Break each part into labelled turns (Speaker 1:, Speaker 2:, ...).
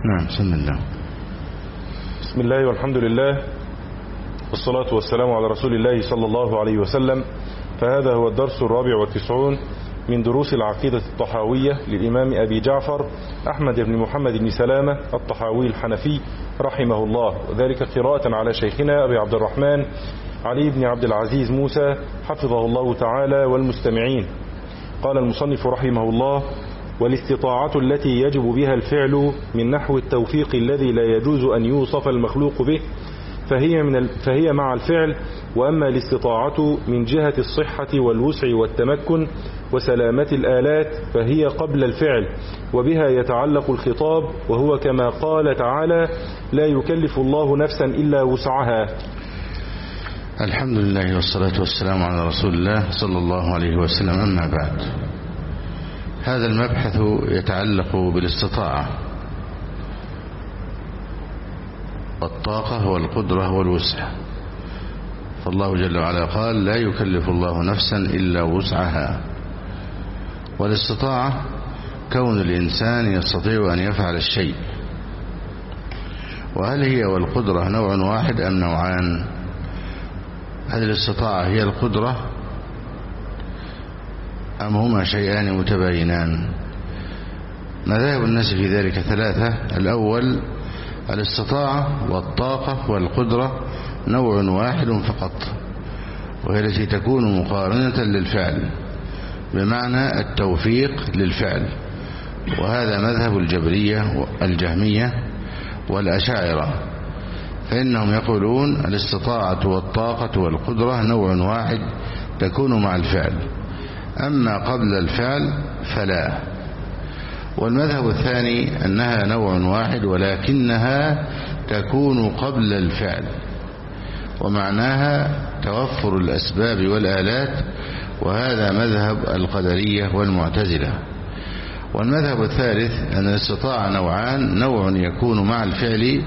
Speaker 1: نعم. بسم الله.
Speaker 2: بسم الله والحمد لله والصلاة والسلام على رسول الله صلى الله عليه وسلم. فهذا هو الدرس 94 من دروس العقيدة الطحاوية للإمام أبي جعفر أحمد بن محمد بن سلامة الطحاوي الحنفي رحمه الله، وذلك قراءة على شيخنا أبي عبد الرحمن علي بن عبد العزيز موسى حفظه الله تعالى والمستمعين. قال المصنف رحمه الله: والاستطاعة التي يجب بها الفعل من نحو التوفيق الذي لا يجوز أن يوصف المخلوق به فهي مع الفعل. وأما الاستطاعة من جهة الصحة والوسع والتمكن وسلامة الآلات فهي قبل الفعل، وبها يتعلق الخطاب، وهو كما قال تعالى: لا يكلف الله نفسا إلا وسعها.
Speaker 1: الحمد لله والصلاة والسلام على رسول الله صلى الله عليه وسلم. أما بعد، هذا المبحث يتعلق بالاستطاعة والطاقة والقدرة والوسع. فالله جل وعلا قال: لا يكلف الله نفسا إلا وسعها. والاستطاعة كون الإنسان يستطيع أن يفعل الشيء. وهل هي والقدرة نوع واحد أم نوعان؟ هل الاستطاعة هي القدرة أم هما شيئان متباينان؟ مذاهب الناس في ذلك ثلاثة. الأول: الاستطاعة والطاقة والقدرة نوع واحد فقط، وهي التي تكون مقارنة للفعل، بمعنى التوفيق للفعل. وهذا مذهب الجبرية الجهمية والأشاعرة، فإنهم يقولون الاستطاعة والطاقة والقدرة نوع واحد تكون مع الفعل، أما قبل الفعل فلا. والمذهب الثاني أنها نوع واحد ولكنها تكون قبل الفعل، ومعناها توفر الأسباب والآلات، وهذا مذهب القدرية والمعتزلة. والمذهب الثالث أن الاستطاعة نوعان: نوع يكون مع الفعل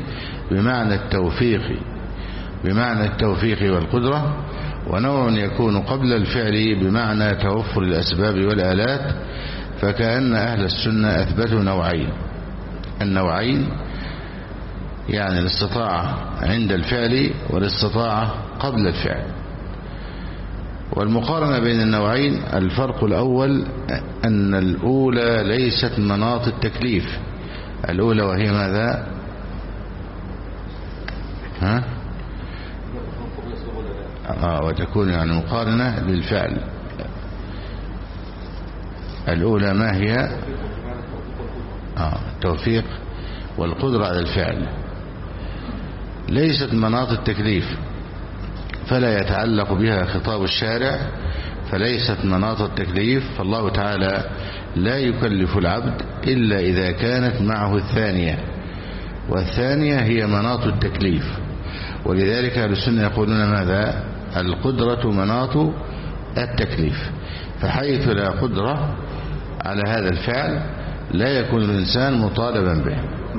Speaker 1: بمعنى التوفيق والقدرة، ونوع يكون قبل الفعل بمعنى توفر الأسباب والآلات. فكأن أهل السنة أثبتوا النوعين، يعني الاستطاعة عند الفعل والاستطاعة قبل الفعل. والمقارنة بين النوعين: الفرق الأول أن الأولى ليست مناط التكليف. الأولى وهي ماذا؟ وتكون يعني مقارنة للفعل. الأولى ما هي؟ التوفيق والقدرة على الفعل. ليست مناط التكليف، فلا يتعلق بها خطاب الشارع، فليست مناط التكليف. فالله تعالى لا يكلف العبد إلا إذا كانت معه الثانية، والثانية هي مناط التكليف. ولذلك أهل السنة يقولون ماذا؟ القدرة مناط التكليف. فحيث لا قدرة على هذا الفعل لا يكون الإنسان مطالبا به.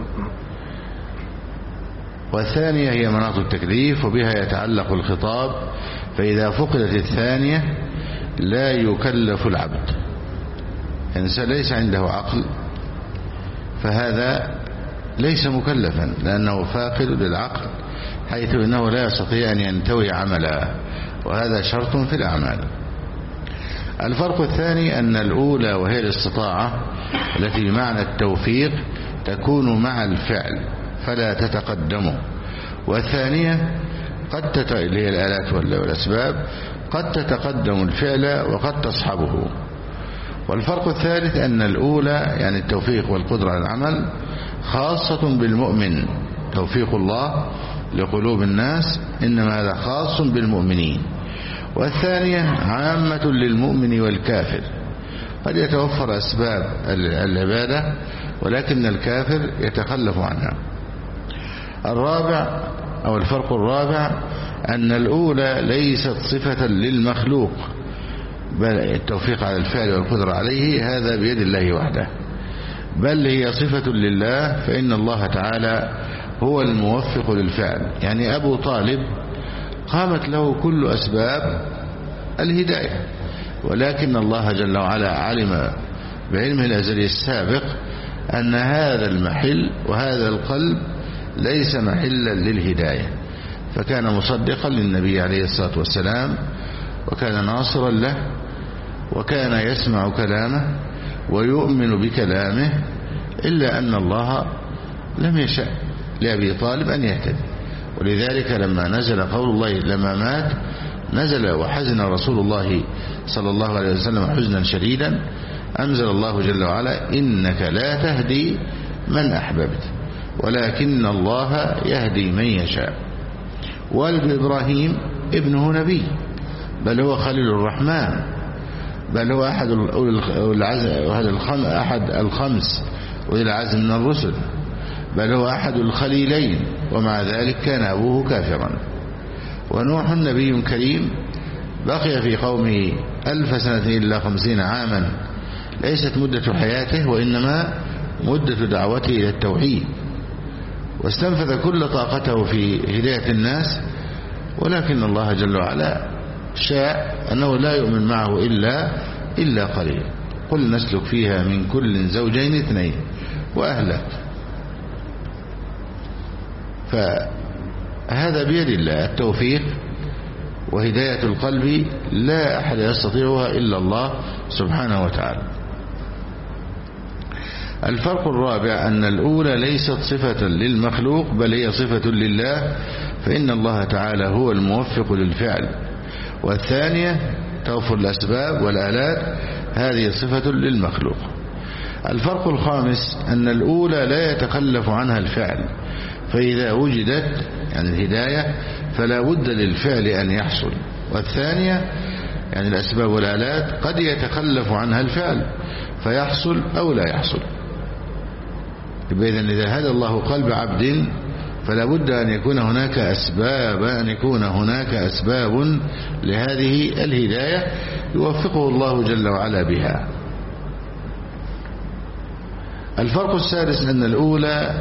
Speaker 1: والثانية هي مناط التكليف، وبها يتعلق الخطاب. فإذا فقدت الثانية لا يكلف العبد. الإنسان ليس عنده عقل، فهذا ليس مكلفا، لأنه فاقد للعقل، حيث إنه لا يستطيع أن ينتوي عملا، وهذا شرط في الأعمال. الفرق الثاني أن الأولى وهي الاستطاعة التي بمعنى التوفيق تكون مع الفعل فلا تتقدمه، والثانية اللي هي الآلات والأسباب قد تتقدم الفعل وقد تصحبه. والفرق الثالث أن الأولى يعني التوفيق والقدرة على العمل خاصة بالمؤمن، توفيق الله لقلوب الناس إنما هذا خاص بالمؤمنين. والثانية عامة للمؤمن والكافر، قد يتوفر أسباب العبادة ولكن الكافر يتخلف عنها. الرابع أو الفرق الرابع أن الأولى ليست صفة للمخلوق، بل التوفيق على الفعل والقدرة عليه هذا بيد الله وحده، بل هي صفة لله، فإن الله تعالى هو الموفق للفعل. يعني أبو طالب قامت له كل أسباب الهداية، ولكن الله جل وعلا علم بعلمه الأزلي السابق أن هذا المحل وهذا القلب ليس محلا للهداية، فكان مصدقا للنبي عليه الصلاة والسلام، وكان ناصرا له، وكان يسمع كلامه ويؤمن بكلامه، إلا أن الله لم يشأ لأبي طالب أن يهتدي. ولذلك لما نزل قول الله لما مات نزل وحزن رسول الله صلى الله عليه وسلم حزنا شديدا، أنزل الله جل وعلا إنك لا تهدي من أحببت ولكن الله يهدي من يشاء. والد إبراهيم ابنه نبي، بل هو خليل الرحمن، بل هو أحد الخمس وإلى العزم من الرسل، بل هو أحد الخليلين، ومع ذلك كان أبوه كافرا. ونوح نبي كريم بقي في قومه 1000 سنة إلا 50 عاما، ليست مدة حياته وإنما مدة دعوته إلى التوحيد، واستنفذ كل طاقته في هداية الناس، ولكن الله جل وعلا شاء أنه لا يؤمن معه إلا قليل. قل نسلك فيها من كل زوجين 2 وأهلك. فهذا بيد الله التوفيق وهداية القلب، لا أحد يستطيعها إلا الله سبحانه وتعالى. الفرق الرابع أن الأولى ليست صفة للمخلوق بل هي صفة لله، فإن الله تعالى هو الموفق للفعل. والثانية توفر الأسباب والآلات، هذه صفة للمخلوق. الفرق الخامس أن الأولى لا يتخلف عنها الفعل، فإذا وجدت يعني الهداية فلا بد للفعل أن يحصل. والثانية يعني الأسباب والآلات قد يتخلف عنها الفعل فيحصل أو لا يحصل. إذن إذا هدى الله قلب عبد فلا بد أن يكون هناك أسباب لهذه الهداية يوفقه الله جل وعلا بها. الفرق السادس أن الأولى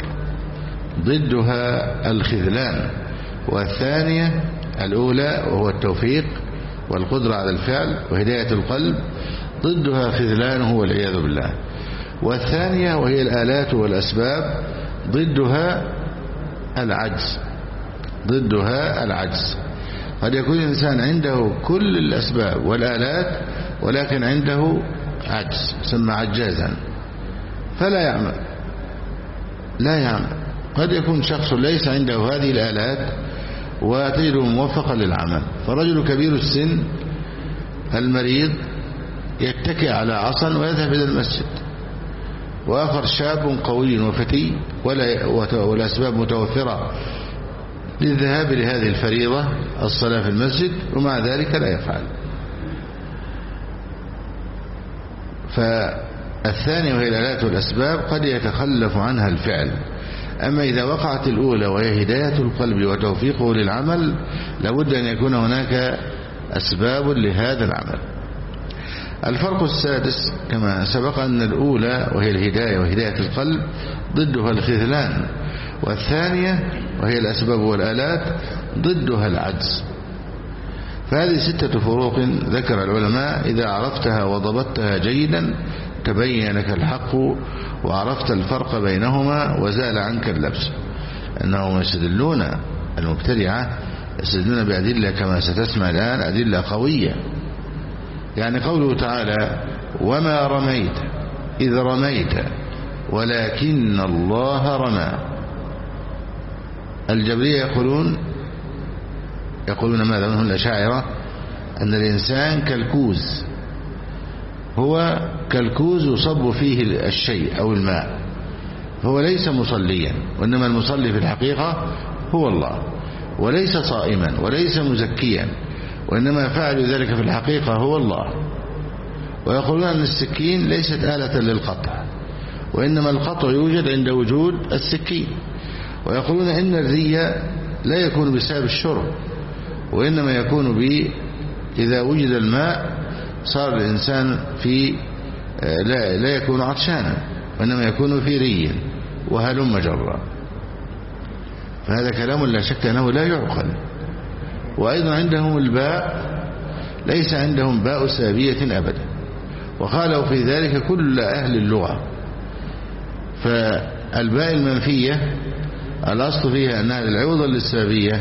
Speaker 1: ضدها الخذلان، والثانية الأولى وهو التوفيق والقدرة على الفعل وهداية القلب ضدها خذلانه والعياذ بالله. والثانية وهي الآلات والأسباب ضدها العجز. قد يكون الإنسان عنده كل الأسباب والآلات ولكن عنده عجز، يسمى عجازا، فلا يعمل. قد يكون شخص ليس عنده هذه الآلات وتجده موفقا للعمل، فرجل كبير السن المريض يتكئ على عصا ويذهب إلى المسجد، وآخر شاب قوي وفتي والأسباب متوفرة للذهاب لهذه الفريضة الصلاة في المسجد، ومع ذلك لا يفعل. فالثانية وهي الآلات والأسباب قد يتخلف عنها الفعل. أما إذا وقعت الأولى وهي هداية القلب وتوفيقه للعمل لابد أن يكون هناك أسباب لهذا العمل. الفرق السادس كما سبق أن الأولى وهي الهداية وهداية القلب ضدها الخذلان، والثانية وهي الأسباب والآلات ضدها العجز. فهذه 6 فروق ذكر العلماء، إذا عرفتها وضبطتها جيدا تبين لك الحق وعرفت الفرق بينهما وزال عنك اللبس. أنهم يستدلون المبتدعة يستدلون بأدلة كما ستسمع الآن، أدلة قوية. يعني قوله تعالى وما رميت إذ رميت ولكن الله رمى. الجبرية يقولون ماذا منهم الأشاعرة؟ أن الإنسان كالكوز، هو كالكوز يصب فيه الشيء أو الماء، فهو ليس مصليا، وإنما المصلي في الحقيقة هو الله، وليس صائما وليس مزكيا، وإنما فعل ذلك في الحقيقة هو الله. ويقولون أن السكين ليست آلة للقطع، وإنما القطع يوجد عند وجود السكين. ويقولون إن الري لا يكون بسبب الشرب، وإنما يكون إذا وجد الماء صار الإنسان لا يكون عطشانا، وإنما يكون في ري وهلم جرا. فهذا كلام لا شك أنه لا يعقل. وأيضا عندهم الباء ليس عندهم باء سابية أبدا، وقالوا في ذلك كل أهل اللغة، فالباء المنفية الأصل فيها أنها للعوض للسببية.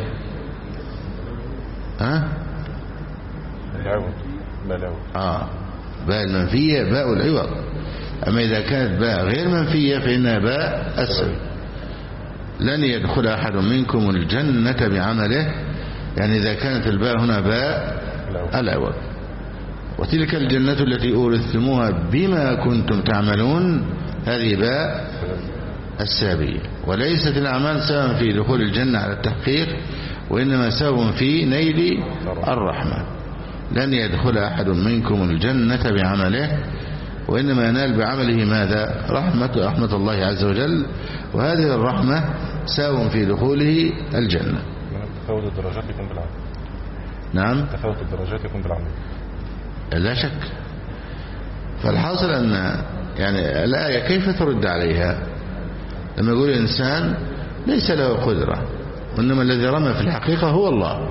Speaker 2: العوض.
Speaker 1: باء المنفية باء العوض. أما إذا كانت باء غير منفية فإنها باء السبب. لن يدخل أحد منكم الجنة بعمله، يعني إذا كانت الباء هنا باء العوض. وتلك الجنة التي أورثتموها بما كنتم تعملون، هذه باء السببية. وليست الأعمال سببا في دخول الجنة على التحقيق، وإنما سبب في نيل الرحمة. لن يدخل أحد منكم الجنة بعمله، وإنما ينال بعمله ماذا؟ رحمة الله عز وجل، وهذه الرحمة سبب في دخوله الجنة.
Speaker 2: تفاوت الدرجات يكون بالعمل.
Speaker 1: نعم،
Speaker 2: تفاوت الدرجات يكون بالعمل
Speaker 1: لا شك. فالحاصل أن يعني الآية كيف ترد عليها لما يقول الإنسان ليس له قدرة، وإنما الذي رمى في الحقيقة هو الله؟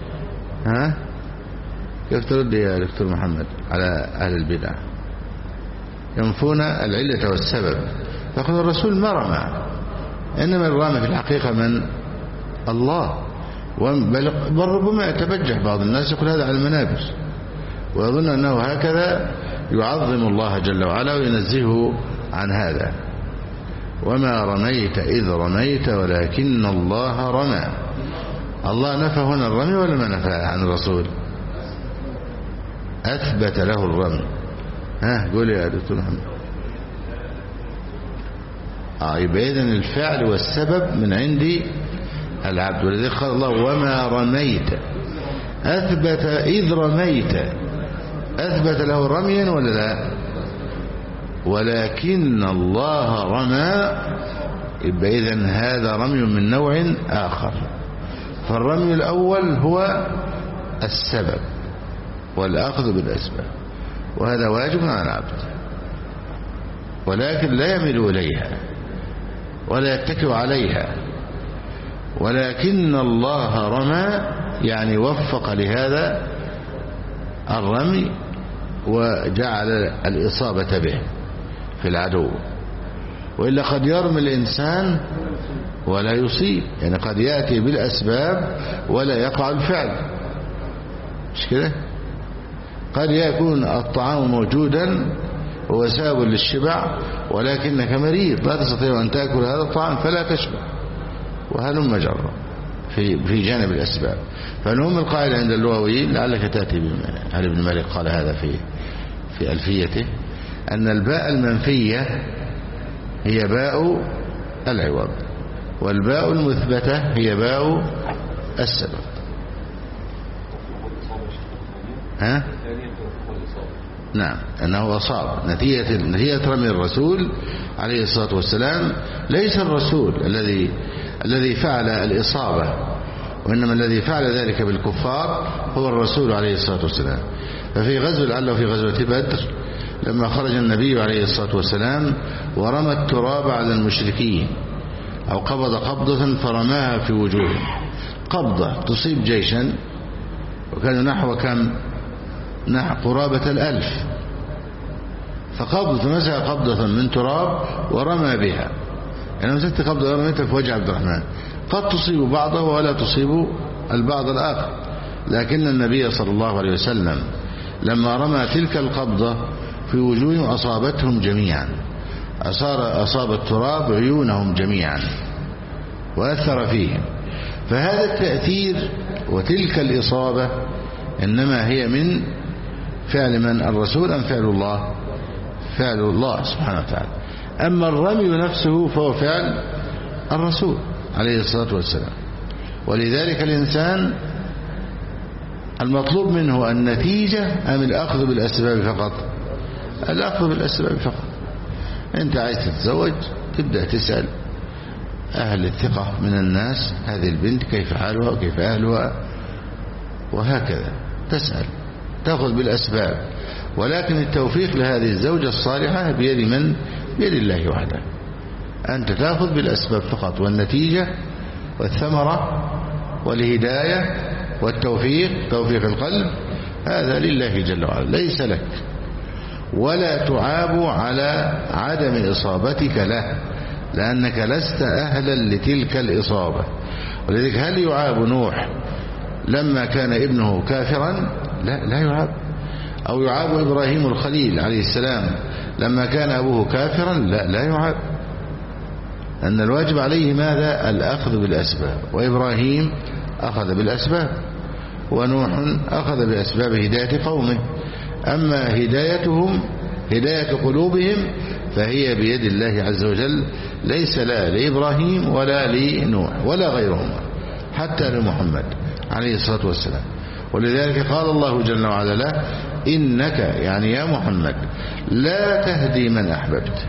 Speaker 1: كيف ترد يا دكتور محمد على أهل البدع؟ ينفون العلة والسبب، فقال الرسول ما رمى، إنما الرامي في الحقيقة من؟ الله. بل ربما يتبجح بعض الناس يقول هذا على المنابر، ويظن أنه هكذا يعظم الله جل وعلا وينزهه عن هذا. وما رميت إذ رميت ولكن الله رمى. الله نفى هنا الرمي ولا ما نفى عن الرسول؟ أثبت له الرمي. قول يا دكتور محمد. يبقى إذن الفعل والسبب من عند العبد، ولذلك قال الله وما رميت. أثبت إذ رميت، أثبت له رميا ولا لا؟ ولكن الله رمى، يبقى إذن هذا رمي من نوع آخر. فالرمي الأول هو السبب والأخذ بالأسباب، وهذا واجب على العبد، ولكن لا يميل إليها ولا يتكئ عليها. ولكن الله رمى يعني وفق لهذا الرمي وجعل الإصابة به في العدو. وإلا قد يرمي الإنسان ولا يصيب، يعني قد يأتي بالأسباب ولا يقع الفعل، مش كده؟ قد يكون الطعام موجودا هو سبب للشبع، ولكنك مريض لا تستطيع أن تأكل هذا الطعام فلا تشبع، وهلم جرا في جانب الأسباب. فالهم القاعدة عند اللغويين، لعلك تأتي علي بن مالك قال هذا في ألفيته، أن الباء المنفية هي باء العوض، والباء المثبتة هي باء السبب. نعم، أنه أصاب نتيجة رمي الرسول عليه الصلاة والسلام. ليس الرسول الذي فعل الإصابة، وإنما الذي فعل ذلك بالكفار هو الرسول عليه الصلاة والسلام. ففي غزو لعله في غزوة بدر لما خرج النبي عليه الصلاة والسلام ورمى التراب على المشركين، أو قبض قبضة فرماها في وجوههم، قبضة تصيب جيشا، وكان نحو كم؟ قرابة 1000. فمسك قبضة من تراب ورمى بها، يعني مسكت قبضة ورميتها في وجه عبد الرحمن، قد تصيب بعضه ولا تصيب البعض الآخر. لكن النبي صلى الله عليه وسلم لما رمى تلك القبضة في وجوههم أصابتهم جميعا، أصاب التراب عيونهم جميعا وأثر فيهم. فهذا التأثير وتلك الإصابة إنما هي من فعل من؟ الرسول أم فعل الله؟ فعل الله سبحانه وتعالى. أما الرمي نفسه فهو فعل الرسول عليه الصلاة والسلام. ولذلك الإنسان المطلوب منه النتيجة أم الأخذ بالأسباب فقط؟ الأخذ بالأسباب فقط. أنت عايز تتزوج، تبدأ تسأل أهل الثقة من الناس، هذه البنت كيف حالها وكيف أهلها، وهكذا تسأل، تأخذ بالأسباب. ولكن التوفيق لهذه الزوجة الصالحة بيد من؟ بيد الله وحده. أنت تأخذ بالأسباب فقط، والنتيجة والثمرة والهداية والتوفيق، توفيق القلب، هذا لله جل وعلا، ليس لك. ولا تعاب على عدم إصابتك له، لأنك لست أهلا لتلك الإصابة. ولذلك هل يعاب نوح لما كان ابنه كافرا؟ لا يعاب. أو يعاب إبراهيم الخليل عليه السلام لما كان أبوه كافرا؟ لا يعاب. أن الواجب عليه ماذا؟ الأخذ بالأسباب. وإبراهيم أخذ بالأسباب، ونوح أخذ بأسباب هداية قومه. أما هدايتهم، هداية قلوبهم، فهي بيد الله عز وجل، ليس لا لإبراهيم ولا لنوح ولا غيرهم، حتى لمحمد عليه الصلاة والسلام. ولذلك قال الله جل وعلا له: إنك يعني يا محمد لا تهدي من أحببت.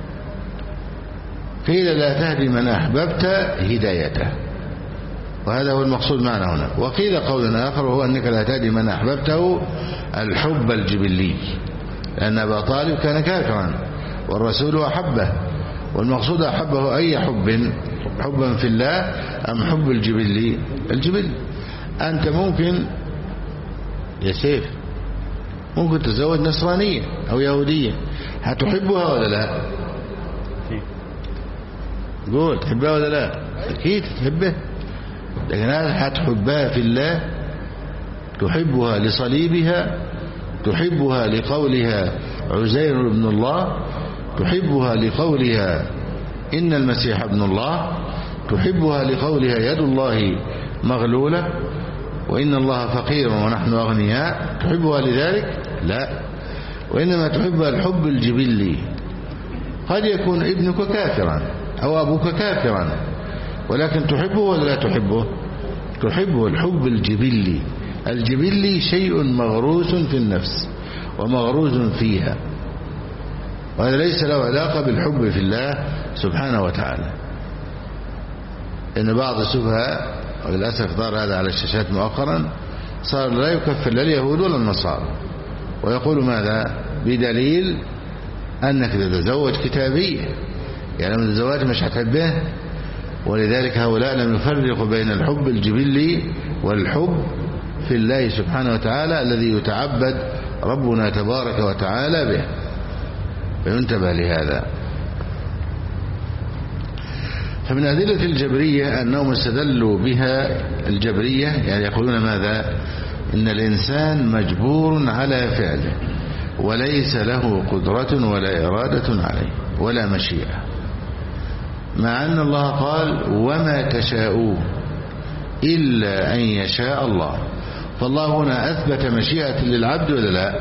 Speaker 1: قيل لا تهدي من أحببت هدايته، وهذا هو المقصود معنا هنا. وقيل قولا آخر وهو أنك لا تهدي من أحببته الحب الجبلي، لأن أبا طالب كان كافرا والرسول أحبه، والمقصود أحبه أي حب؟ حبا في الله أم حب الجبلي؟ الجبل. أنت ممكن يا سيف ممكن تتزوج نصرانية أو يهودية، هتحبها ولا لا؟ قول تحبها ولا لا؟ أكيد تحبها، لكن هل هتحبها في الله؟ تحبها لصليبها، تحبها لقولها عزير ابن الله، تحبها لقولها إن المسيح ابن الله، تحبها لقولها يد الله مغلولة وإن الله فقير ونحن أغنياء، تحبها لذلك؟ لا. وإنما تحبها الحب الجبلي. قد يكون ابنك كافرا أو أبوك كافرا، ولكن تحبه ولا لا تحبه؟ تحبه الحب الجبلي. الجبلي شيء مغروس في النفس ومغروس فيها، وهذا ليس له علاقة بالحب في الله سبحانه وتعالى. إن بعض السفهاء وللأسف ظهر هذا على الشاشات مؤخرا صار لا يكفر لا اليهود ولا النصارى، ويقول ماذا؟ بدليل أنك تتزوج كتابية، يعني من الزواج مش هتحبه. ولذلك هؤلاء لم يفرقوا بين الحب الجبلي والحب في الله سبحانه وتعالى الذي يتعبد ربنا تبارك وتعالى به، فينتبه لهذا. فمن أدلة الجبرية أنهم استدلوا بها الجبرية، يعني يقولون ماذا؟ إن الإنسان مجبور على فعله وليس له قدرة ولا إرادة عليه ولا مشيئة، مع أن الله قال وما تشاءون إلا أن يشاء الله. فالله هنا أثبت مشيئة للعبد ولا لا؟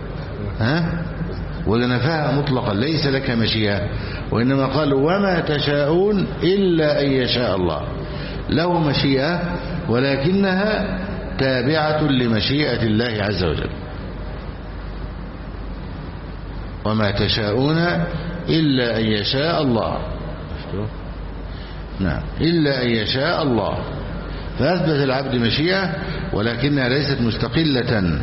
Speaker 1: ولا نفاها مطلقا ليس لك مشيئة، وإنما قال وما تشاءون إلا أن يشاء الله. له مشيئة ولكنها تابعة لمشيئة الله عز وجل. وما تشاءون إلا أن يشاء الله، نعم، إلا أن يشاء الله. فأثبت العبد مشيئة ولكنها ليست مستقلة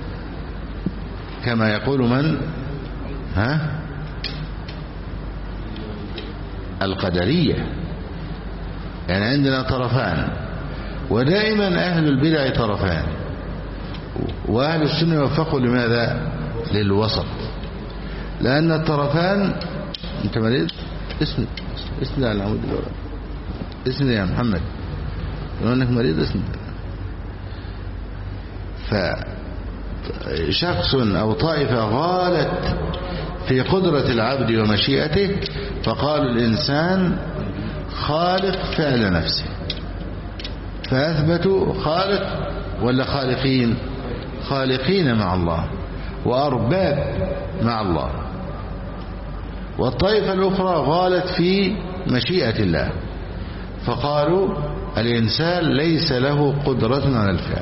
Speaker 1: كما يقول من القدرية. يعني عندنا طرفان، ودائما أهل البدع طرفان، وأهل السنة يوفقوا لماذا؟ للوسط. لأن الطرفان، أنت مريض؟ اسند على العمود الأول، اسند يا محمد، لو أنك مريض اسند. فشخص أو طائفة غالت في قدرة العبد ومشيئته، فقالوا الإنسان خالق فعل نفسه، فأثبتوا خالق ولا خالقين؟ خالقين مع الله وأرباب مع الله. والطائفة الأخرى غالت في مشيئة الله، فقالوا الإنسان ليس له قدرة على الفعل،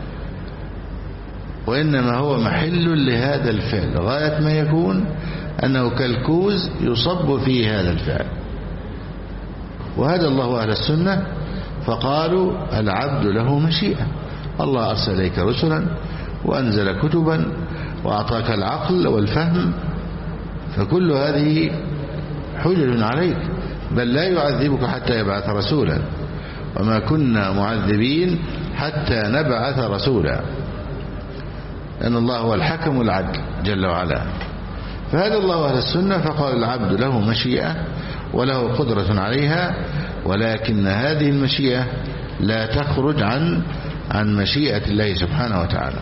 Speaker 1: وإنما هو محل لهذا الفعل، غاية ما يكون أنه كالكوز يصب فيه هذا الفعل. وهذا الله أهل السنة فقالوا العبد له مشيئة. الله أرسل إليك رسلا وأنزل كتبا وأعطاك العقل والفهم، فكل هذه حجج عليك، بل لا يعذبك حتى يبعث رسولا، وما كنا معذبين حتى نبعث رسولا، لأن الله هو الحكم العدل جل وعلا. فهذا الله أهل السنة فقال العبد له مشيئة وله قدرة عليها، ولكن هذه المشيئة لا تخرج عن مشيئة الله سبحانه وتعالى.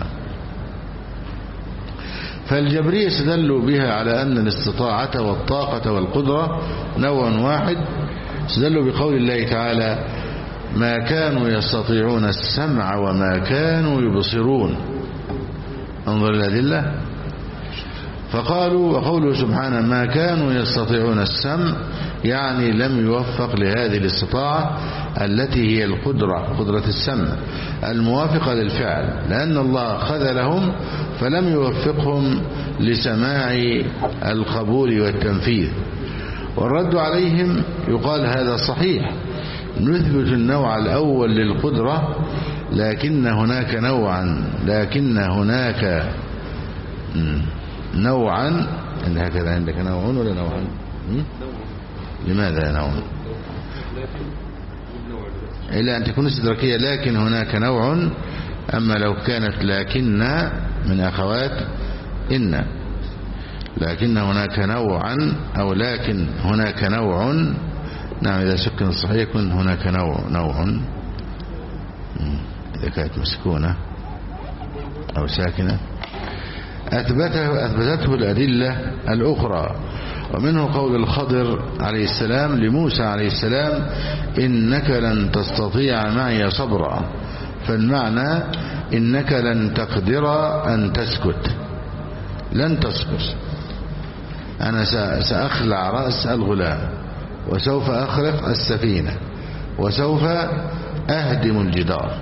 Speaker 1: فالجبرية استدلوا بها على أن الاستطاعة والطاقة والقدرة نوع واحد. استدلوا بقول الله تعالى: ما كانوا يستطيعون السمع وما كانوا يبصرون. انظر الأدلة. فقالوا: وقوله سبحانه ما كانوا يستطيعون السمع، يعني لم يوفق لهذه الاستطاعة التي هي قدرة السمع الموافقة للفعل، لأن الله خذلهم فلم يوفقهم لسماع القبول والتنفيذ. والرد عليهم يقال هذا صحيح، نثبت النوع الأول للقدرة، لكن هناك نوعا إن هكذا عندك نوع ولا نوعا؟ لماذا نوع؟ إلا أن تكون استدراكية، لكن هناك نوع. أما لو كانت لكن من أخوات إن، لكن هناك نوعا أو لكن هناك نوع. نعم، إذا سكن الصحيح يكون هناك نوع إذا كانت مسكونة أو ساكنة. أثبتته الأدلة الأخرى، ومنه قول الخضر عليه السلام لموسى عليه السلام: إنك لن تستطيع معي صبرا. فالمعنى إنك لن تقدر أن تسكت، لن تصبر. أنا سأخلع رأس الغلام، وسوف أخرق السفينة، وسوف أهدم الجدار،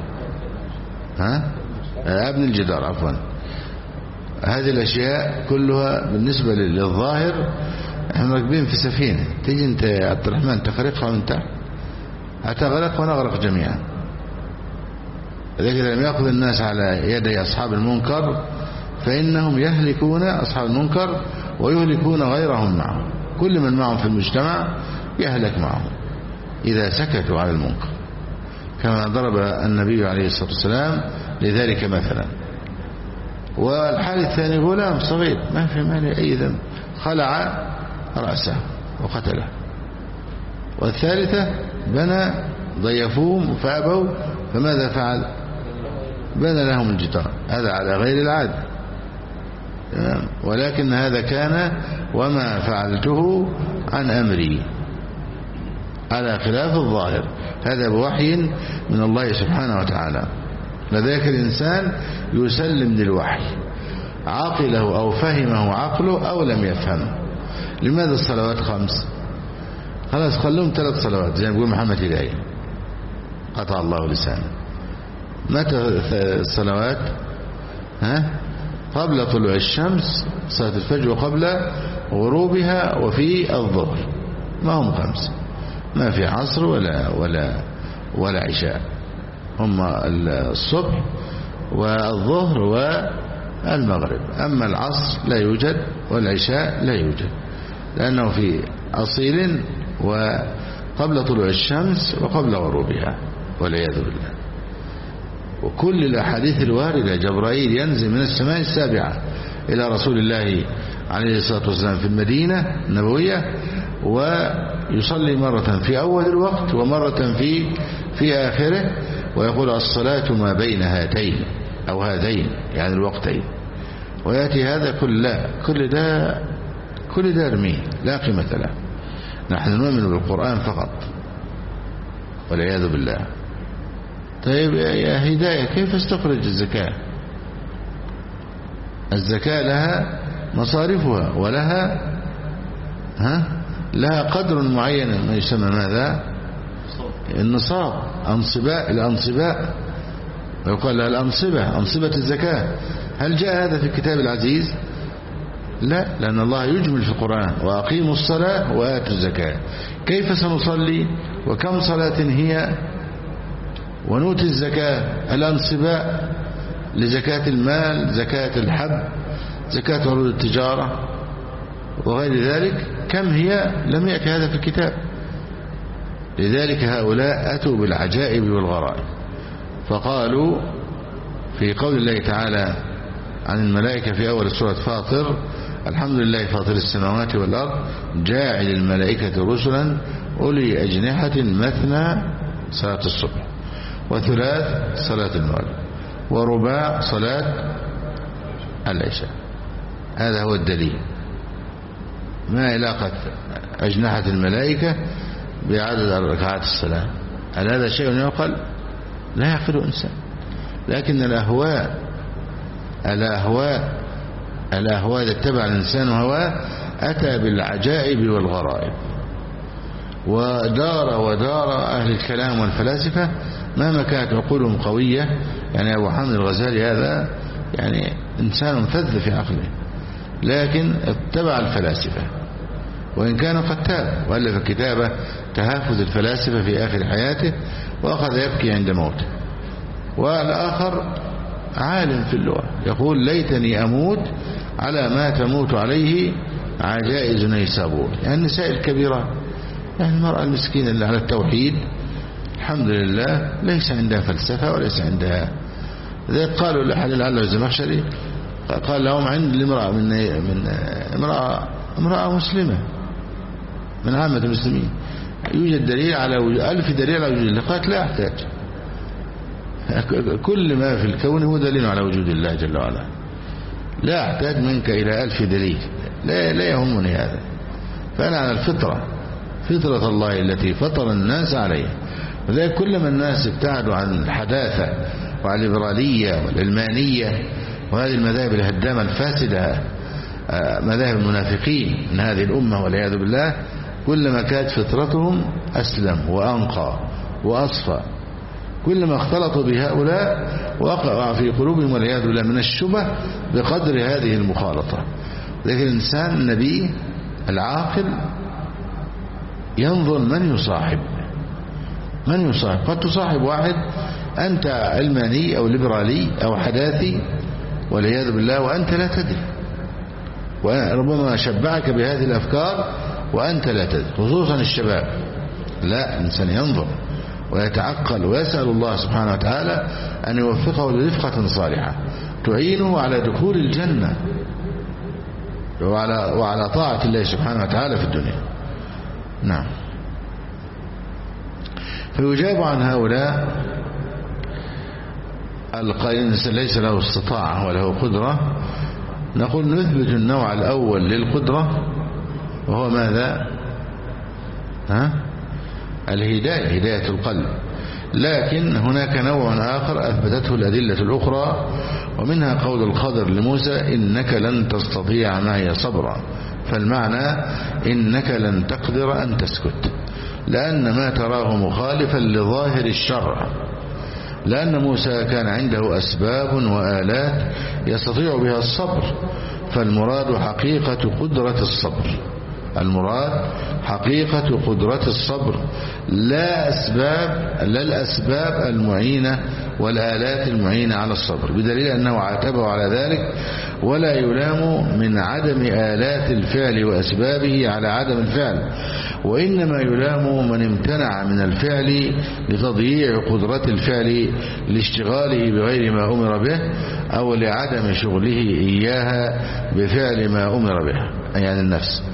Speaker 1: أبني الجدار عفوا. هذه الأشياء كلها بالنسبة للظاهر احنا راكبين في سفينة، تيجي انت يا عبد الرحمن تخرقها من تحت، هتغرق ونغرق جميعا. لذلك لم يأخذ الناس على يدي أصحاب المنكر فإنهم يهلكون أصحاب المنكر ويهلكون غيرهم معهم. كل من معهم في المجتمع يهلك معهم إذا سكتوا على المنكر، كما ضرب النبي عليه الصلاة والسلام لذلك مثلا. والحال الثاني غلام صغير ما في ماله أي ذنب، خلع رأسه وقتله. والثالثة بنى ضيفوهم فأبوا، فماذا فعل؟ بنى لهم الجدار. هذا على غير العادة، ولكن هذا كان وما فعلته عن أمري، على خلاف الظاهر. هذا بوحي من الله سبحانه وتعالى. لذلك الإنسان يسلم للوحي، عقله أو فهمه عقله أو لم يفهمه. لماذا الصلوات 5؟ خلاص خلوهم 3 صلوات زي ما يقول محمد هداية، قطع الله لسانه. متى الصلوات؟ قبل طلوع الشمس صلاة الفجر، وقبل غروبها، وفي الظهر. ما هم 5، ما في عصر ولا عشاء، هم الصبح والظهر والمغرب. أما العصر لا يوجد والعشاء لا يوجد، لأنه في أصيل وقبل طلوع الشمس وقبل غروبها والعياذ بالله. وكل الأحاديث الواردة جبرائيل ينزل من السماء السابعة إلى رسول الله عليه الصلاة والسلام في المدينة النبوية، ويصلي مرة في أول الوقت ومرة في آخره، ويقول الصلاة ما بين هاتين أو هذين يعني الوقتين، ويأتي هذا كل ده ارميه لا قيمة له. نحن نؤمن بالقرآن فقط والعياذ بالله. طيب يا هداية، كيف استخرج الزكاة؟ الزكاة لها مصارفها ولها لها قدر معين ما يسمى ماذا؟ النصاب، الأنصباء، ويقال لها الأنصبة، أنصبة الزكاة. هل جاء هذا في الكتاب العزيز؟ لا، لأن الله يجمل في القرآن: وأقيموا الصلاة وآتوا الزكاة. كيف سنصلي وكم صلاة هي؟ ونؤتي الزكاة. الأنصباء لزكاة المال، زكاة الحب، زكاة عروض التجارة وغير ذلك، كم هي؟ لم يأتي هذا في الكتاب. لذلك هؤلاء أتوا بالعجائب والغرائب. فقالوا في قول الله تعالى عن الملائكة في أول سورة فاطر: الحمد لله فاطر السماوات والأرض جاعل الملائكة رسلا أولي أجنحة مثنى صلاة الصبح، وثلاث صلاة المغرب، ورباع صلاة العشاء. هذا هو الدليل. ما علاقة أجنحة الملائكة بعدد ركعات الصلاة؟ هل هذا شيء يعقل؟ لا يعقله إنسان. لكن الأهواء إذا اتبع الإنسان هواه أتى بالعجائب والغرائب. ودار أهل الكلام والفلاسفة مهما كانت عقولهم قوية. يعني أبو حامد الغزالي هذا يعني إنسان فذ في عقله، لكن اتبع الفلاسفة، وإن كان قد تاب وألف كتابه تهافت الفلاسفة في آخر حياته، وأخذ يبكي عند موته. والآخر عالم في اللغة يقول ليتني أموت على ما تموت عليه عجائز نيسابور. يعني النساء الكبيرة، يعني المرأة المسكينة اللي على التوحيد الحمد لله ليس عندها فلسفة وليس عندها ذلك. قالوا لحليل علة الزمخشري قال لهم عند الامرأة من امرأة مسلمة من عامة المسلمين يوجد دليل على 1000 دليل على وجود الله. قالت لا أحتاج، كل ما في الكون هو دليل على وجود الله جل وعلا، لا أحتاج منك إلى 1000 دليل، لا يهمني هذا. فأنا على الفطرة، فطرة الله التي فطر الناس عليها. وذلك كلما الناس ابتعدوا عن الحداثة وعن الليبرالية والعلمانية وهذه المذاهب الهدامة الفاسدة، مذاهب المنافقين من هذه الأمة والعياذ بالله، كلما كانت فطرتهم أسلم وأنقى وأصفى. كلما اختلطوا بهؤلاء وقع في قلوبهم والعياذ بالله من الشبه بقدر هذه المخالطة. لكن الإنسان النبي العاقل ينظر من يصاحب. قد تصاحب واحد أنت علماني أو ليبرالي أو حداثي والعياذ بالله وأنت لا تدري، وربما شبعك بهذه الأفكار وأنت لا تدري، خصوصا الشباب. لا، الإنسان ينظر ويتعقل ويسأل الله سبحانه وتعالى أن يوفقه لرفقة صالحة تعينه على دخول الجنة وعلى طاعة الله سبحانه وتعالى في الدنيا. نعم. فيجاب عن هؤلاء القائلين ليس له استطاعة وله قدرة. نقول نثبت النوع الأول للقدرة وهو ماذا؟ الهداية، هداية القلب. لكن هناك نوع آخر أثبتته الأدلة الأخرى، ومنها قول الخضر لموسى إنك لن تستطيع معي صبرا. فالمعنى إنك لن تقدر أن تسكت، لأن ما تراه مخالفا لظاهر الشرع، لأن موسى كان عنده أسباب وآلات يستطيع بها الصبر. فالمراد حقيقة قدرة الصبر، المراد حقيقة قدرة الصبر، لا الأسباب المعينة والآلات المعينة على الصبر، بدليل أنه عاتبه على ذلك ولا يلام من عدم آلات الفعل وأسبابه على عدم الفعل، وإنما يلام من امتنع من الفعل لتضييع قدرة الفعل لاشتغاله بغير ما أمر به أو لعدم شغله إياها بفعل ما أمر به، يعني النفس.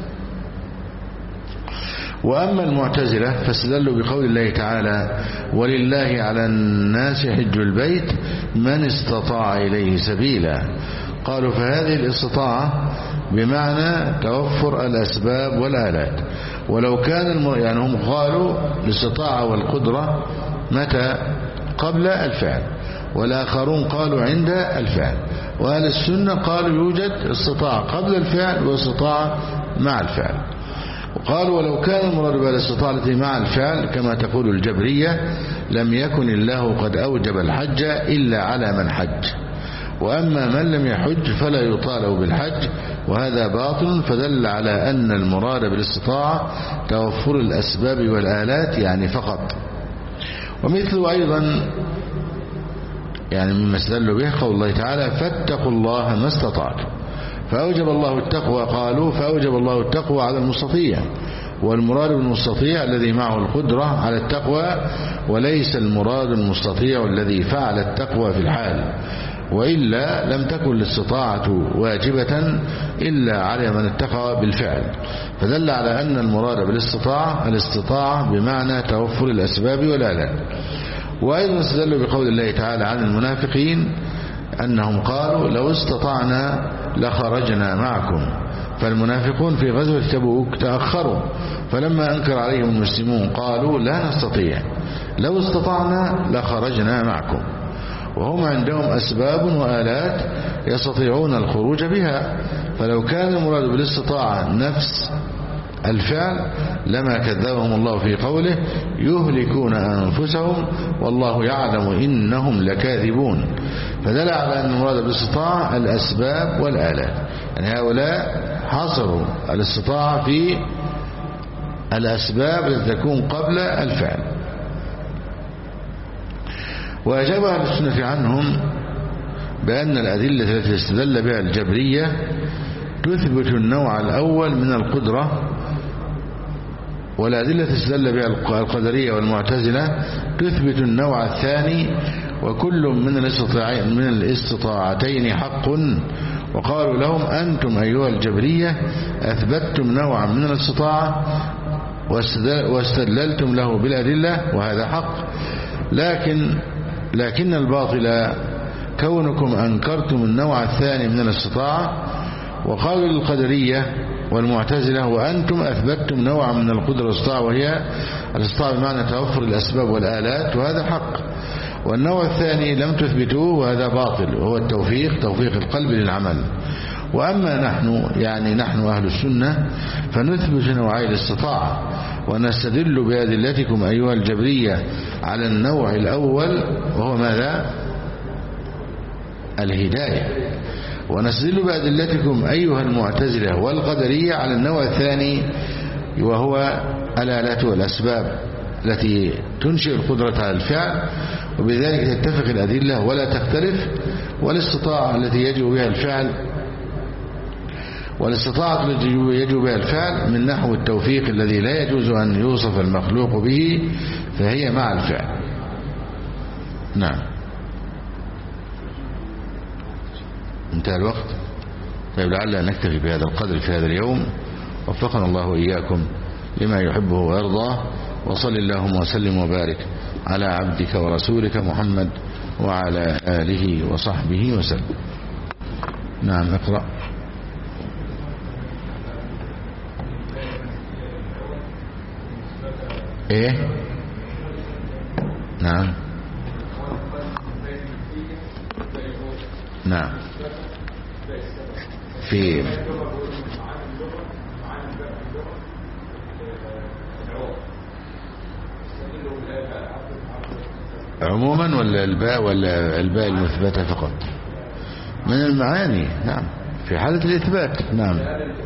Speaker 1: وأما المعتزلة فاستدلوا بقول الله تعالى ولله على الناس حج البيت من استطاع إليه سبيلا. قالوا فهذه الاستطاعة بمعنى توفر الأسباب والآلات. ولو كان يعني هم قالوا الاستطاعة والقدرة متى؟ قبل الفعل، والآخرون قالوا عند الفعل، وأهل السنة قالوا يوجد استطاعة قبل الفعل واستطاعة مع الفعل. وقالوا ولو كان المراد بالاستطاعة التي مع الفعل كما تقول الجبرية لم يكن الله قد أوجب الحج إلا على من حج، وأما من لم يحج فلا يطالب بالحج، وهذا باطل. فدل على أن المراد بالاستطاعة توفر الأسباب والآلات يعني فقط. ومثل أيضا يعني مما استدلوا به قول الله تعالى فاتقوا الله ما استطعتم، فأوجب الله التقوى. قالوا فأوجب الله التقوى على المستطيع، والمراد بالمستطيع الذي معه القدرة على التقوى، وليس المراد المستطيع الذي فعل التقوى في الحال. وإلا لم تكن الاستطاعة واجبة إلا على من اتقى بالفعل. فدل على أن المراد بالاستطاعة الاستطاعة بمعنى توفر الأسباب والآلات. وأيضا استدلوا بقول الله تعالى عن المنافقين أنهم قالوا لو استطعنا لخرجنا معكم. فالمنافقون في غزوة تبوك تأخروا، فلما أنكر عليهم المسلمون قالوا لا نستطيع، لو استطعنا لخرجنا معكم. وهم عندهم أسباب وآلات يستطيعون الخروج بها، فلو كان المراد بالاستطاعة نفس الفعل لما كذبهم الله في قوله يهلكون أنفسهم والله يعلم إنهم لكاذبون. فدل على أن المراد بالاستطاعة الأسباب والآلات، يعني هؤلاء حصروا الاستطاعة في الأسباب التي تكون قبل الفعل. وأجاب أهل السنة عنهم بأن الأدلة التي استدل بها الجبرية تثبت النوع الأول من القدرة، والأدلة التي استدل بها القدرية والمعتزلة تثبت النوع الثاني، وكل من الاستطاعتين حق. وقالوا لهم أنتم أيها الجبرية أثبتتم نوعا من الاستطاعة واستدللتم له بالأدلة وهذا حق، لكن الباطل كونكم أنكرتم النوع الثاني من الاستطاعة. وقالوا للقدرية والمعتزلة وأنتم أثبتتم نوعا من القدرة والاستطاعة، وهي الاستطاعة بمعنى توفر الأسباب والآلات وهذا حق، والنوع الثاني لم تثبتوه وهذا باطل، وهو التوفيق، توفيق القلب للعمل. وأما نحن أهل السنة فنثبت نوعي الاستطاعة ونستدل بأدلتكم أيها الجبرية على النوع الأول وهو ماذا؟ الهداية، ونستدل بأدلتكم أيها المعتزلة والقدرية على النوع الثاني وهو الآلات والأسباب التي تنشئ القدرة على الفعل، وبذلك تتفق الأدلة ولا تختلف. والاستطاعة التي يجب بها الفعل من نحو التوفيق الذي لا يجوز أن يوصف المخلوق به فهي مع الفعل. نعم، انتهى الوقت. طيب لعل نكتفي بهذا القدر في هذا اليوم، وفقنا الله وإياكم لما يحبه ويرضاه، وصل اللهم وسلم وبارك على عبدك ورسولك محمد وعلى آله وصحبه وسلم. نعم اقرأ. ايه نعم نعم في عموما ولا الباء المثبتة فقط من المعاني؟ نعم في حالة الإثبات. نعم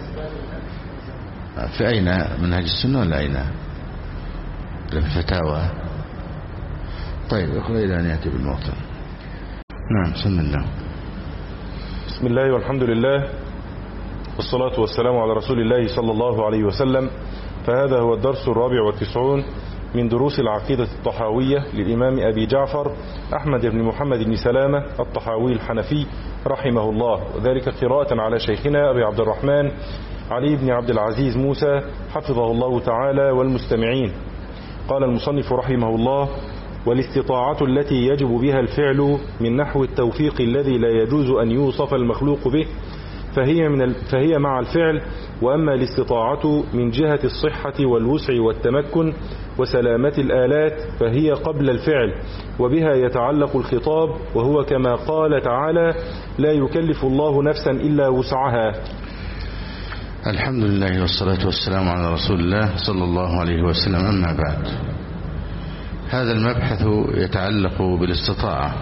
Speaker 1: في أين منهج السنة ولا أين الفتاوى؟ طيب اقرأ إلى أن يأتي بالموطن. نعم بسم الله.
Speaker 2: بسم الله والحمد لله والصلاة والسلام على رسول الله صلى الله عليه وسلم. فهذا هو الدرس 94 من دروس العقيدة الطحاوية للإمام أبي جعفر أحمد بن محمد بن سلامة الطحاوي الحنفي رحمه الله، وذلك قراءة على شيخنا أبي عبد الرحمن علي بن عبد العزيز موسى حفظه الله تعالى والمستمعين. قال المصنف رحمه الله: والاستطاعة التي يجب بها الفعل من نحو التوفيق الذي لا يجوز أن يوصف المخلوق به فهي مع الفعل. وأما الاستطاعة من جهة الصحة والوسع والتمكن وسلامة الآلات فهي قبل الفعل، وبها يتعلق الخطاب، وهو كما قال تعالى: لا يكلف الله نفسا إلا وسعها.
Speaker 1: الحمد لله والصلاة والسلام على رسول الله صلى الله عليه وسلم. أما بعد، هذا المبحث يتعلق بالاستطاعة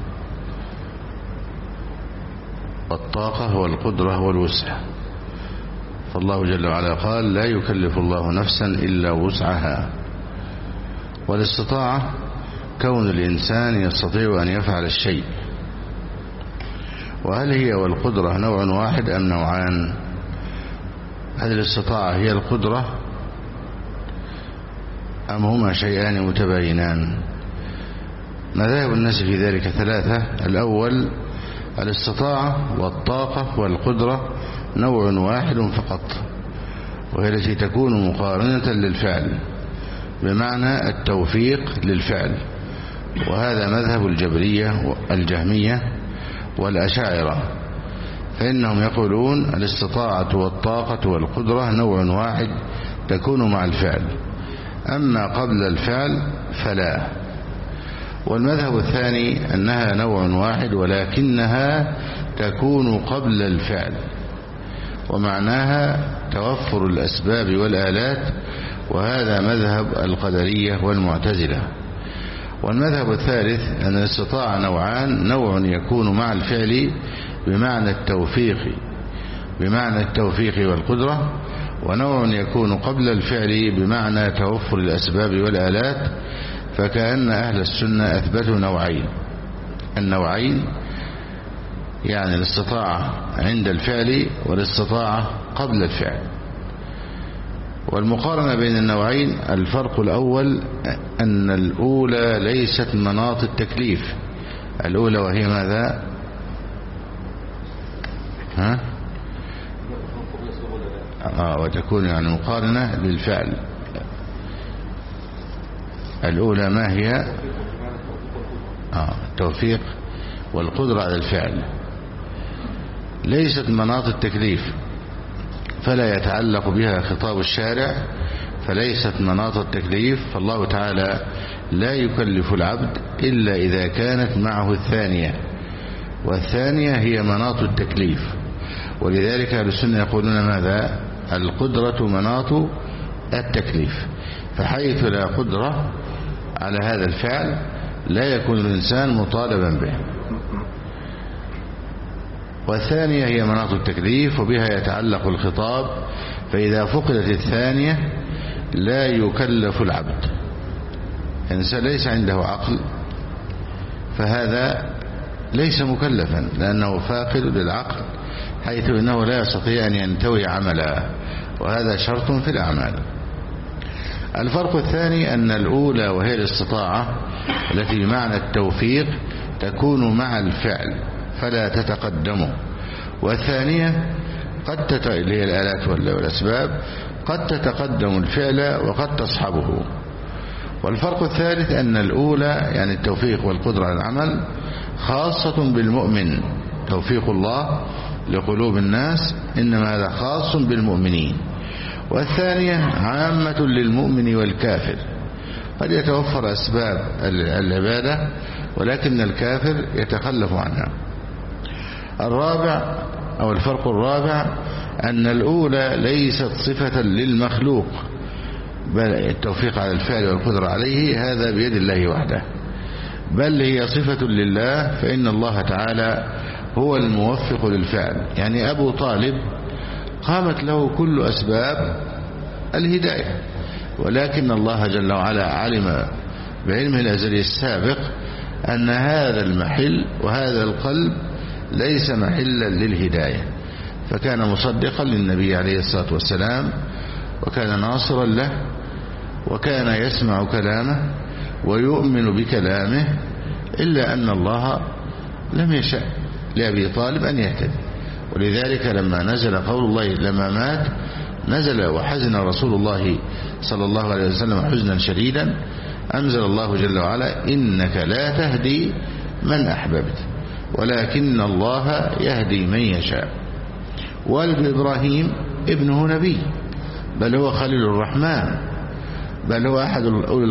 Speaker 1: والطاقة والقدرة والوسع. فالله جل وعلا قال: لا يكلف الله نفسا إلا وسعها. والاستطاعة كون الإنسان يستطيع أن يفعل الشيء. وهل هي والقدرة نوع واحد أم نوعان؟ هل الاستطاعة هي القدرة أم هما شيئان متباينان؟ مذاهب الناس في ذلك ثلاثة. الأول الاستطاعة والطاقة والقدرة نوع واحد فقط، وهي التي تكون مقارنة للفعل بمعنى التوفيق للفعل، وهذا مذهب الجبرية الجهمية والأشاعرة، فإنهم يقولون الاستطاعة والطاقة والقدرة نوع واحد تكون مع الفعل، أما قبل الفعل فلا. والمذهب الثاني أنها نوع واحد ولكنها تكون قبل الفعل، ومعناها توفر الأسباب والآلات، وهذا مذهب القدرية والمعتزلة. والمذهب الثالث أن الاستطاعة نوعان، نوع يكون مع الفعل بمعنى التوفيق والقدرة، ونوع يكون قبل الفعل بمعنى توفر الأسباب والآلات. فكأن أهل السنة أثبتوا النوعين يعني الاستطاعة عند الفعل والاستطاعة قبل الفعل. والمقارنة بين النوعين، الفرق الأول أن الأولى ليست مناط التكليف، الأولى وهي ماذا؟ وتكون يعني مقارنة للفعل. الأولى ما هي؟ التوفيق والقدرة على الفعل، ليست مناط التكليف، فلا يتعلق بها خطاب الشارع، فليست مناط التكليف. فالله تعالى لا يكلف العبد إلا إذا كانت معه الثانية، والثانية هي مناط التكليف. ولذلك أهل السنة يقولون ماذا؟ القدرة مناط التكليف، فحيث لا قدرة على هذا الفعل لا يكون الإنسان مطالبا به. والثانية هي مناط التكليف، وبها يتعلق الخطاب، فإذا فقدت الثانية لا يكلف العبد. الإنسان ليس عنده عقل فهذا ليس مكلفا، لأنه فاقد للعقل، حيث إنه لا يستطيع أن ينتوي عملا، وهذا شرط في الأعمال. الفرق الثاني أن الأولى وهي الاستطاعة التي بمعنى التوفيق تكون مع الفعل فلا تتقدمه، والثانية اللي هي الآلات والأسباب قد تتقدم الفعل وقد تصحبه. والفرق الثالث أن الأولى يعني التوفيق والقدرة على العمل خاصة بالمؤمن، توفيق الله لقلوب الناس إنما هذا خاص بالمؤمنين. والثانية عامة للمؤمن والكافر، قد يتوفر أسباب العبادة ولكن الكافر يتخلف عنها. الرابع أو الفرق الرابع أن الأولى ليست صفة للمخلوق، بل التوفيق على الفعل والقدرة عليه هذا بيد الله وحده، بل هي صفة لله، فإن الله تعالى هو الموفق للفعل. يعني أبو طالب قامت له كل أسباب الهداية، ولكن الله جل وعلا علم بعلمه الأزلي السابق أن هذا المحل وهذا القلب ليس محلا للهداية، فكان مصدقا للنبي عليه الصلاة والسلام، وكان ناصرا له، وكان يسمع كلامه ويؤمن بكلامه، إلا أن الله لم يشأ لأبي طالب أن يهتدي. ولذلك لما نزل قول الله لما مات نزل وحزن رسول الله صلى الله عليه وسلم حزنا شديدا، أنزل الله جل وعلا إنك لا تهدي من أحببت ولكن الله يهدي من يشاء. والد إبراهيم ابنه نبي، بل هو خليل الرحمن، بل هو أحد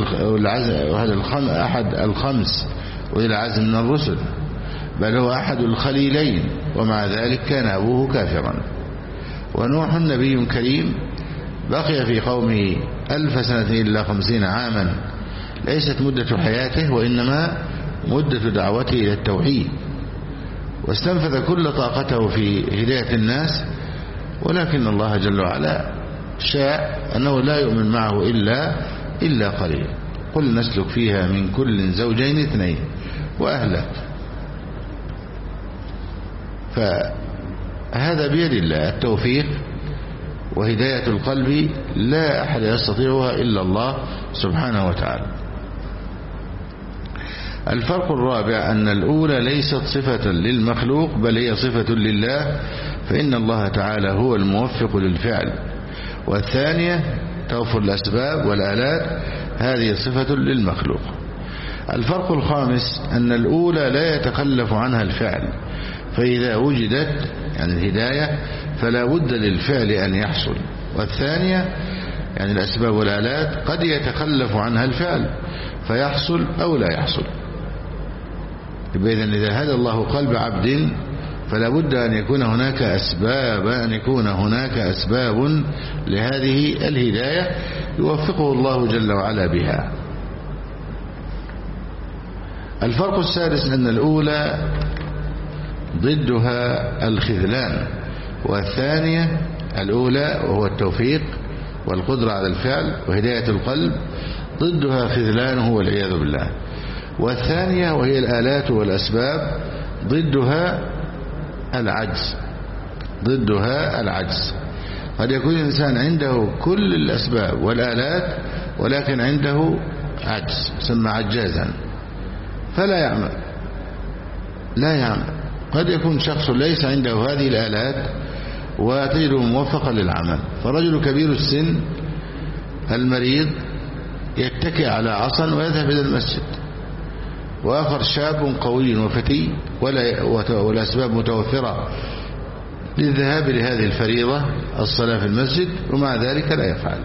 Speaker 1: الخمس وإلى العزم من الرسل، بل هو أحد الخليلين، ومع ذلك كان أبوه كافرا. ونوح نبي كريم بقي في قومه 1000 سنة إلا 50 عاما، ليست مدة حياته وإنما مدة دعوته إلى التوحيد، واستنفذ كل طاقته في هداية الناس، ولكن الله جل وعلا شاء أنه لا يؤمن معه إلا قليل. قل نسلك فيها من كل زوجين 2 وأهلك. فهذا بيد الله التوفيق وهداية القلب، لا أحد يستطيعها إلا الله سبحانه وتعالى. الفرق الرابع أن الأولى ليست صفة للمخلوق بل هي صفة لله، فإن الله تعالى هو الموفق للفعل. والثانية توفر الأسباب والآلات، هذه صفة للمخلوق. الفرق الخامس أن الأولى لا يتخلف عنها الفعل، فإذا وجدت يعني الهداية فلا بد للفعل أن يحصل. والثانية يعني الأسباب والآلات قد يتخلف عنها الفعل فيحصل أو لا يحصل. إذن إذا هدى الله قلب عبد فلا بد أن يكون هناك أسباب لهذه الهداية يوفقه الله جل وعلا بها. الفرق السادس أن الأولى ضدها الخذلان، والثانية الأولى وهو التوفيق والقدرة على الفعل وهداية القلب ضدها خذلانه والعياذ بالله. والثانية وهي الآلات والأسباب ضدها العجز. قد يكون الإنسان عنده كل الأسباب والآلات ولكن عنده عجز، يسمى عجازا، فلا يعمل. قد يكون شخص ليس عنده هذه الآلات وتجده موفقا للعمل، فرجل كبير السن المريض يتكئ على عصا ويذهب إلى المسجد، وآخر شاب قوي وفتي والأسباب متوفرة للذهاب لهذه الفريضة الصلاة في المسجد ومع ذلك لا يفعل.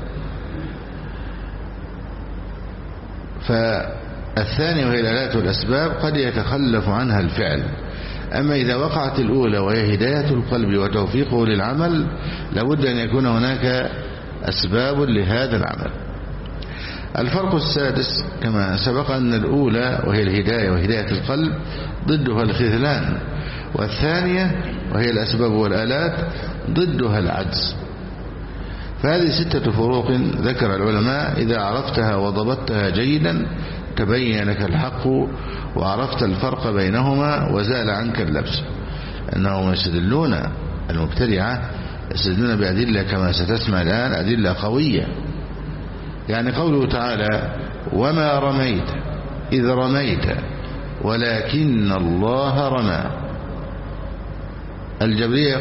Speaker 1: فالثاني وهي الآلات والأسباب قد يتخلف عنها الفعل. أما إذا وقعت الأولى وهي هداية القلب وتوفيقه للعمل لابد أن يكون هناك أسباب لهذا العمل. الفرق السادس كما سبق أن الأولى وهي الهداية وهداية القلب ضدها الخذلان، والثانية وهي الأسباب والآلات ضدها العجز. فهذه 6 فروق ذكر العلماء، إذا عرفتها وضبطتها جيدا تبين لك الحق وعرفت الفرق بينهما وزال عنك اللبس. أنهم يستدلون المبتدعة يستدلون بأدلة كما ستسمع الآن أدلة قوية. يعني قوله تعالى وما رميت إذ رميت ولكن الله رمى. الجبرية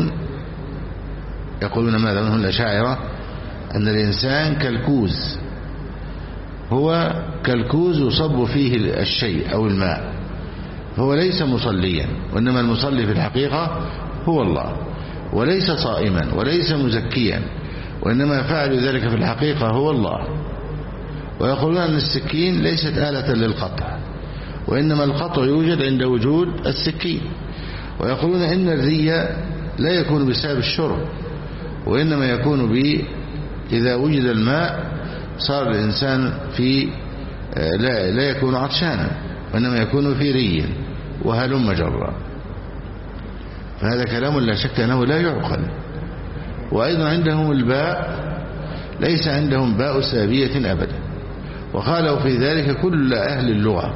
Speaker 1: يقولون ماذا منهم الأشاعرة؟ أن الإنسان كالكوز، هو كالكوز يصب فيه الشيء أو الماء، فهو ليس مصليا، وإنما المصلي في الحقيقة هو الله، وليس صائما وليس مزكيا، وإنما فعل ذلك في الحقيقة هو الله. ويقولون أن السكين ليست آلة للقطع، وإنما القطع يوجد عند وجود السكين. ويقولون إن الري لا يكون بسبب الشرب، وإنما يكون إذا وجد الماء صار الإنسان لا يكون عطشانا، وإنما يكون في ري وهلم جرا. فهذا كلام لا شك أنه لا يعقل. وأيضا عندهم الباء ليس عندهم باء سابية أبدا، وقالوا في ذلك كل أهل اللغة.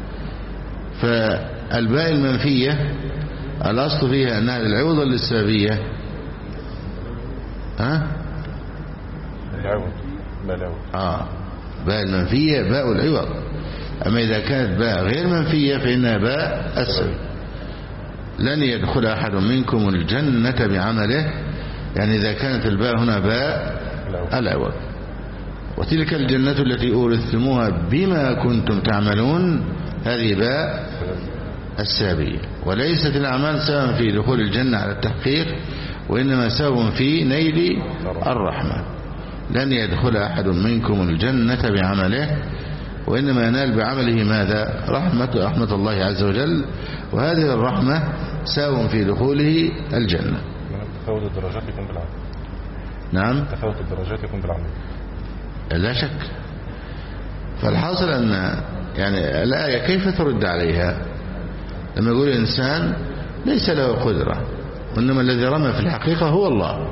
Speaker 1: فالباء المنفية الأصل فيها أنها للعوض للسابية. باء المنفية باء العوض. أما إذا كانت باء غير منفية فإنها باء السبب. لن يدخل أحد منكم الجنة بعمله، يعني إذا كانت الباء هنا باء العوض. وتلك الجنة التي أورثتموها بما كنتم تعملون، هذه باء السابية. وليست الأعمال سببا في دخول الجنة على التحقيق، وإنما سبب في نيل الرحمة. لن يدخل أحد منكم الجنة بعمله، وإنما ينال بعمله ماذا؟ رحمة الله عز وجل، وهذه الرحمة سبب في دخوله الجنة.
Speaker 2: تفاوت الدرجات يكون بالعمل.
Speaker 1: نعم،
Speaker 2: تفاوت الدرجات يكون بالعمل
Speaker 1: لا شك. فالحاصل أن يعني الآية كيف ترد عليها لما يقول الإنسان ليس له قدرة، وإنما الذي رمى في الحقيقة هو الله؟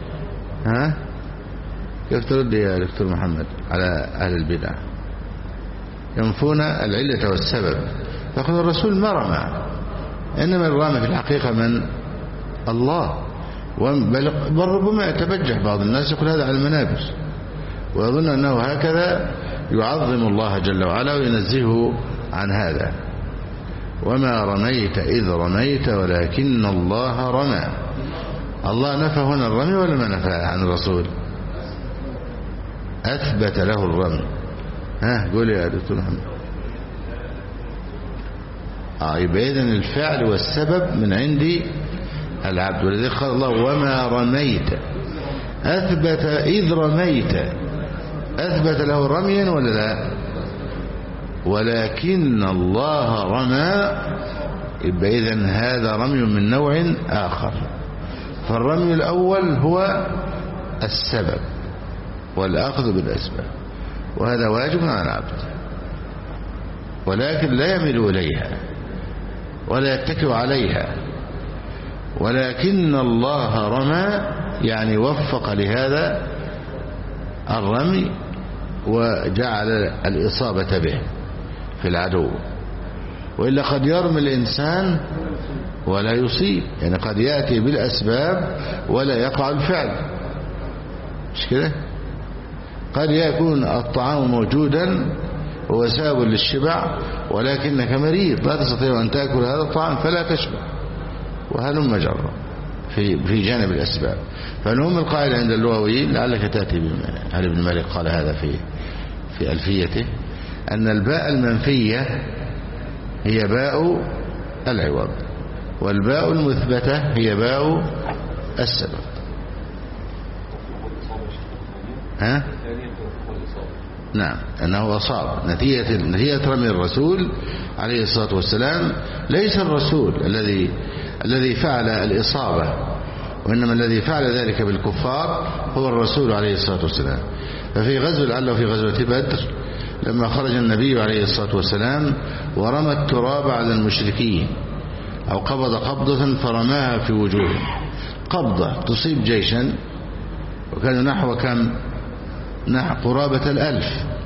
Speaker 1: كيف ترد يا دكتور محمد على أهل البدع؟ ينفون العلة والسبب، فيقول الرسول ما رمى، إنما الرامي في الحقيقة من؟ الله. بل ربما يتبجح بعض الناس يقول هذا على المنابر، ويظن أنه هكذا يعظم الله جل وعلا وينزهه عن هذا. وما رميت إذ رميت ولكن الله رمى. الله نفى هنا الرمي ولا ما نفى عن الرسول؟ أثبت له الرمي. قول يا دكتور محمد. يبقى إذن الفعل والسبب من عند العبد. ولذلك قال الله وما رميت، أثبت إذ رميت، أثبت له رميا ولا لا؟ ولكن الله رمى، يبقى إذن هذا رمي من نوع آخر. فالرمي الأول هو السبب والأخذ بالأسباب، وهذا واجب على العبد، ولكن لا يميل إليها ولا يتكئ عليها. ولكن الله رمى يعني وفق لهذا الرمي وجعل الإصابة به في العدو. وإلا قد يرمي الإنسان ولا يصيب، يعني قد يأتي بالأسباب ولا يقع الفعل، مش كده؟ قد يكون الطعام موجودا ووساب للشبع ولكنك مريض لا تستطيع أن تأكل هذا الطعام فلا تشبع، وهلم جرا في جانب الأسباب. فالهم القاعدة عند اللغويين لعلك تأتي علي بن مالك قال هذا في ألفيته، أن الباء المنفية هي باء العوض، والباء المثبتة هي باء السبب. نعم، أنه أصاب نتيجة رمي الرسول عليه الصلاة والسلام. ليس الرسول الذي فعل الإصابة، وإنما الذي فعل ذلك بالكفار هو الرسول عليه الصلاة والسلام. ففي غزو لعله في غزوة بدر لما خرج النبي عليه الصلاة والسلام ورمى التراب على المشركين، أو قبض قبضة فرماها في وجوههم، قبضة تصيب جيشا وكانوا نحو كم؟ نحو قرابة 1000.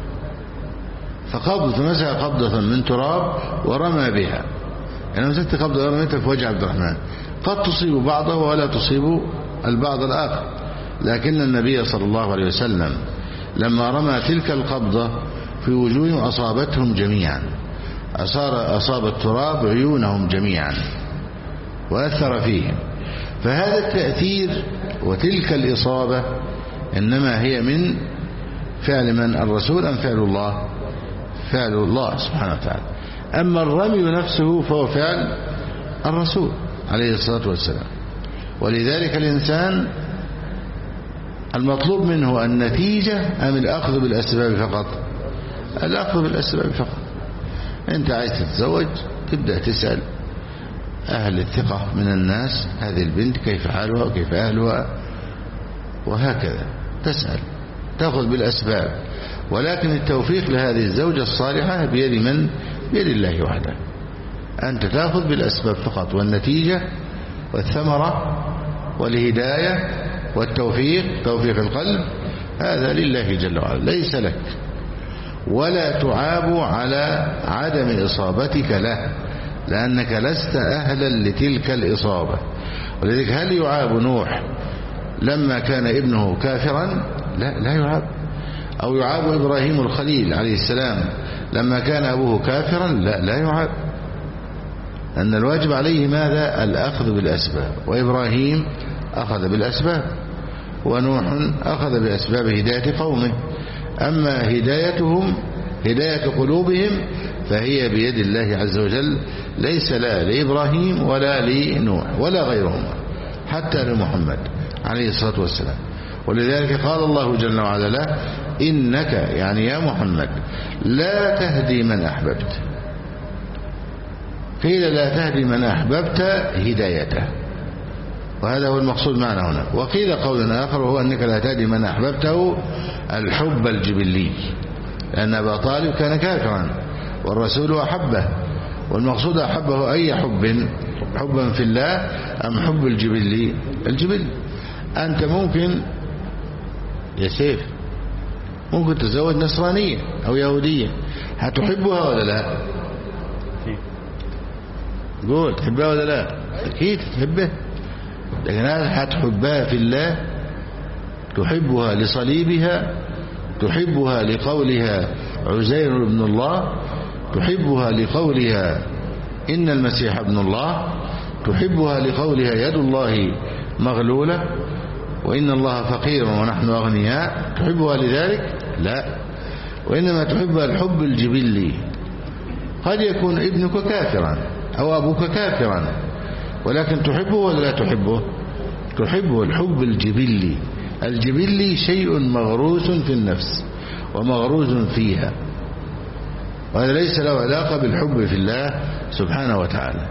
Speaker 1: فمسك قبضة من تراب ورمى بها، يعني مسكت قبضة ورميتها في وجه عبد الرحمن، قد تصيب بعضه ولا تصيب البعض الآخر. لكن النبي صلى الله عليه وسلم لما رمى تلك القبضة في وجوههم أصابتهم جميعا، أصاب التراب عيونهم جميعا وأثر فيهم. فهذا التأثير وتلك الإصابة إنما هي من فعل من؟ الرسول أم فعل الله؟ فعل الله سبحانه وتعالى. أما الرمي نفسه فهو فعل الرسول عليه الصلاة والسلام. ولذلك الإنسان المطلوب منه النتيجة أم الأخذ بالأسباب فقط؟ الأخذ بالأسباب فقط. أنت عايز تتزوج تبدأ تسأل أهل الثقة من الناس، هذه البنت كيف حالها وكيف أهلها، وهكذا تسأل، تأخذ بالأسباب. ولكن التوفيق لهذه الزوجة الصالحة بيد من؟ بيد الله وحده. أنت تأخذ بالأسباب فقط، والنتيجة والثمرة والهداية والتوفيق، توفيق القلب، هذا لله جل وعلا، ليس لك. ولا تعاب على عدم إصابتك له، لأنك لست أهلا لتلك الإصابة. ولذلك هل يعاب نوح لما كان ابنه كافرا؟ لا يعاب. أو يعاب إبراهيم الخليل عليه السلام لما كان أبوه كافرا؟ لا يعاب. أن الواجب عليه ماذا؟ الأخذ بالأسباب. وإبراهيم أخذ بالأسباب، ونوح أخذ بأسباب هداية قومه. أما هدايتهم، هداية قلوبهم، فهي بيد الله عز وجل، ليس لا لإبراهيم ولا لنوح ولا غيرهم، حتى لمحمد عليه الصلاة والسلام. ولذلك قال الله جل وعلا له: إنك يعني يا محمد لا تهدي من أحببت. قيل لا تهدي من أحببت هدايته، وهذا هو المقصود معنا هنا. وقيل قول آخر وهو أنك لا تهدي من أحببته الحب الجبلي، لأن أبا طالب كان كافرا والرسول أحبه، والمقصود أحبه أي حب؟ حبا في الله أم حب الجبلي؟ الجبل. أنت ممكن يا سيف ممكن تتزوج نصرانية أو يهودية، هتحبها ولا لا؟ قول تحبها ولا لا؟ أكيد تحبها، لكن هل هتحبها في الله؟ تحبها لصليبها؟ تحبها لقولها عزير ابن الله؟ تحبها لقولها إن المسيح ابن الله، تحبها لقولها يد الله مغلولة وإن الله فقير ونحن أغنياء، تحبها لذلك؟ لا، وإنما تحبها الحب الجبلي. قد يكون ابنك كافرا أو أبوك كافرا، ولكن تحبه ولا لا تحبه؟ تحبه الحب الجبلي. الجبلي شيء مغروس في النفس ومغروس فيها، وهذا ليس له علاقة بالحب في الله سبحانه وتعالى.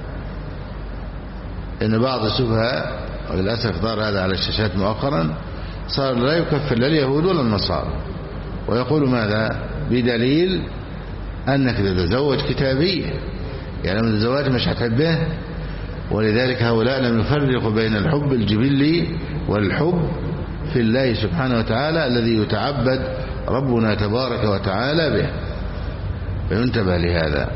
Speaker 1: إن بعض السفهاء وللأسف ظهر هذا على الشاشات مؤخرا صار لا يكفر لا اليهود ولا النصارى، ويقول ماذا؟ بدليل أنك تتزوج كتابية، يعني من الزواج مش هتحبه. ولذلك هؤلاء لم يفرقوا بين الحب الجبلي والحب في الله سبحانه وتعالى الذي يتعبد ربنا تبارك وتعالى به، فينتبه لهذا.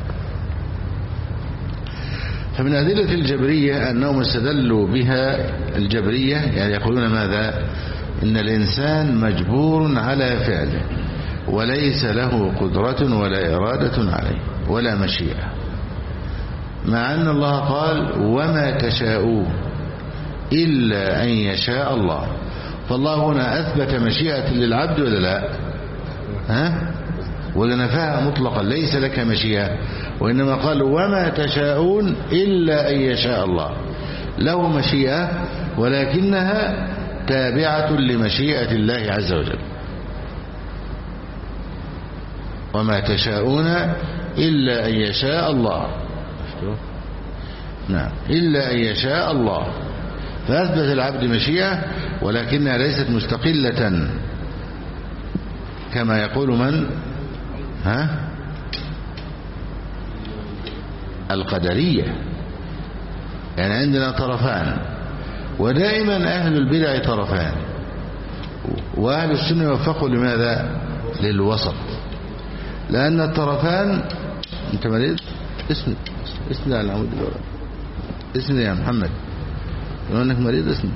Speaker 1: فمن أدلة الجبرية أنهم استدلوا بها الجبرية، يعني يقولون ماذا؟ إن الإنسان مجبور على فعله وليس له قدرة ولا إرادة عليه ولا مشيئة، مع أن الله قال وما تشاءون إلا أن يشاء الله. فالله هنا أثبت مشيئة للعبد ولا لا؟ ولا نفاها مطلقا ليس لك مشيئة، وإنما قال وما تشاءون إلا أن يشاء الله. له مشيئة ولكنها تابعة لمشيئة الله عز وجل. وما تشاءون إلا أن يشاء الله، نعم، إلا أن يشاء الله. فأثبت العبد مشيئة ولكنها ليست مستقلة كما يقول من القدرية. يعني عندنا طرفان، ودائما أهل البدع طرفان، وأهل السنة يوفقوا لماذا؟ للوسط. لأن الطرفان، أنت مريض؟ اسند على العمود الأول، اسند يا محمد، لو أنك مريض اسند.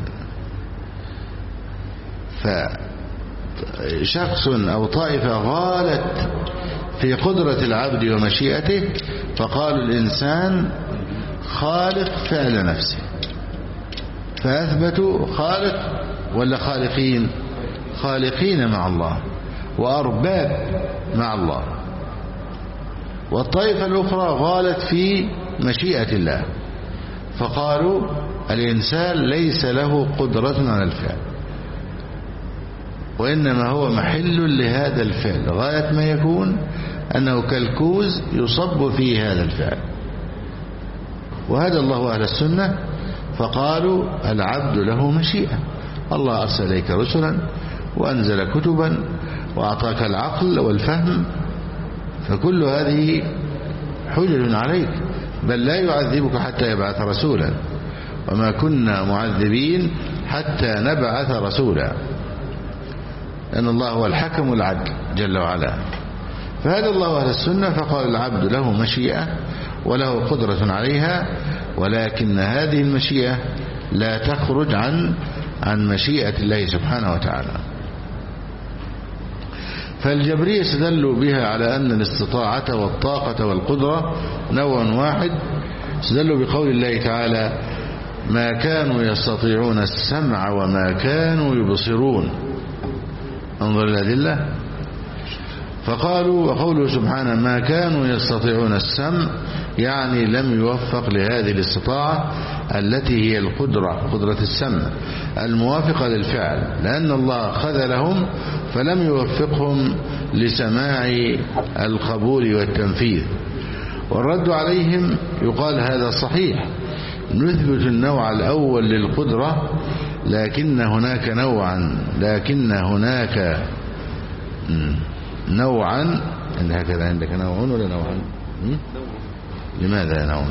Speaker 1: فشخص أو طائفة غالت في قدرة العبد ومشيئته، فقالوا الإنسان خالق فعل نفسه، فأثبتوا خالق ولا خالقين؟ خالقين مع الله وأرباب مع الله. والطائفة الأخرى غالت في مشيئة الله، فقالوا الإنسان ليس له قدرة على الفعل، وإنما هو محل لهذا الفعل، غاية ما يكون أنه كالكوز يصب فيه هذا الفعل. وهذا الله أهل السنة فقالوا العبد له مشيئة. الله أرسل إليك رسلا وأنزل كتبا وأعطاك العقل والفهم، فكل هذه حجج عليك، بل لا يعذبك حتى يبعث رسولا، وما كنا معذبين حتى نبعث رسولا، لأن الله هو الحكم العدل جل وعلا. فهذا الله أهل السنة فقال العبد له مشيئة وله قدرة عليها، ولكن هذه المشيئة لا تخرج عن مشيئة الله سبحانه وتعالى. فالجبرية استدلوا بها على أن الاستطاعة والطاقة والقدرة نوع واحد. استدلوا بقول الله تعالى ما كانوا يستطيعون السمع وما كانوا يبصرون. انظر الأدلة. فقالوا وقوله سبحانه ما كانوا يستطيعون السمع، يعني لم يوفق لهذه الاستطاعة التي هي القدرة، قدرة السمع الموافقة للفعل، لأن الله خذلهم فلم يوفقهم لسماع القبول والتنفيذ. والرد عليهم يقال هذا صحيح، نثبت النوع الأول للقدرة، لكن هناك نوعا هكذا عندك نوع ولا نوعا؟ لماذا نوع؟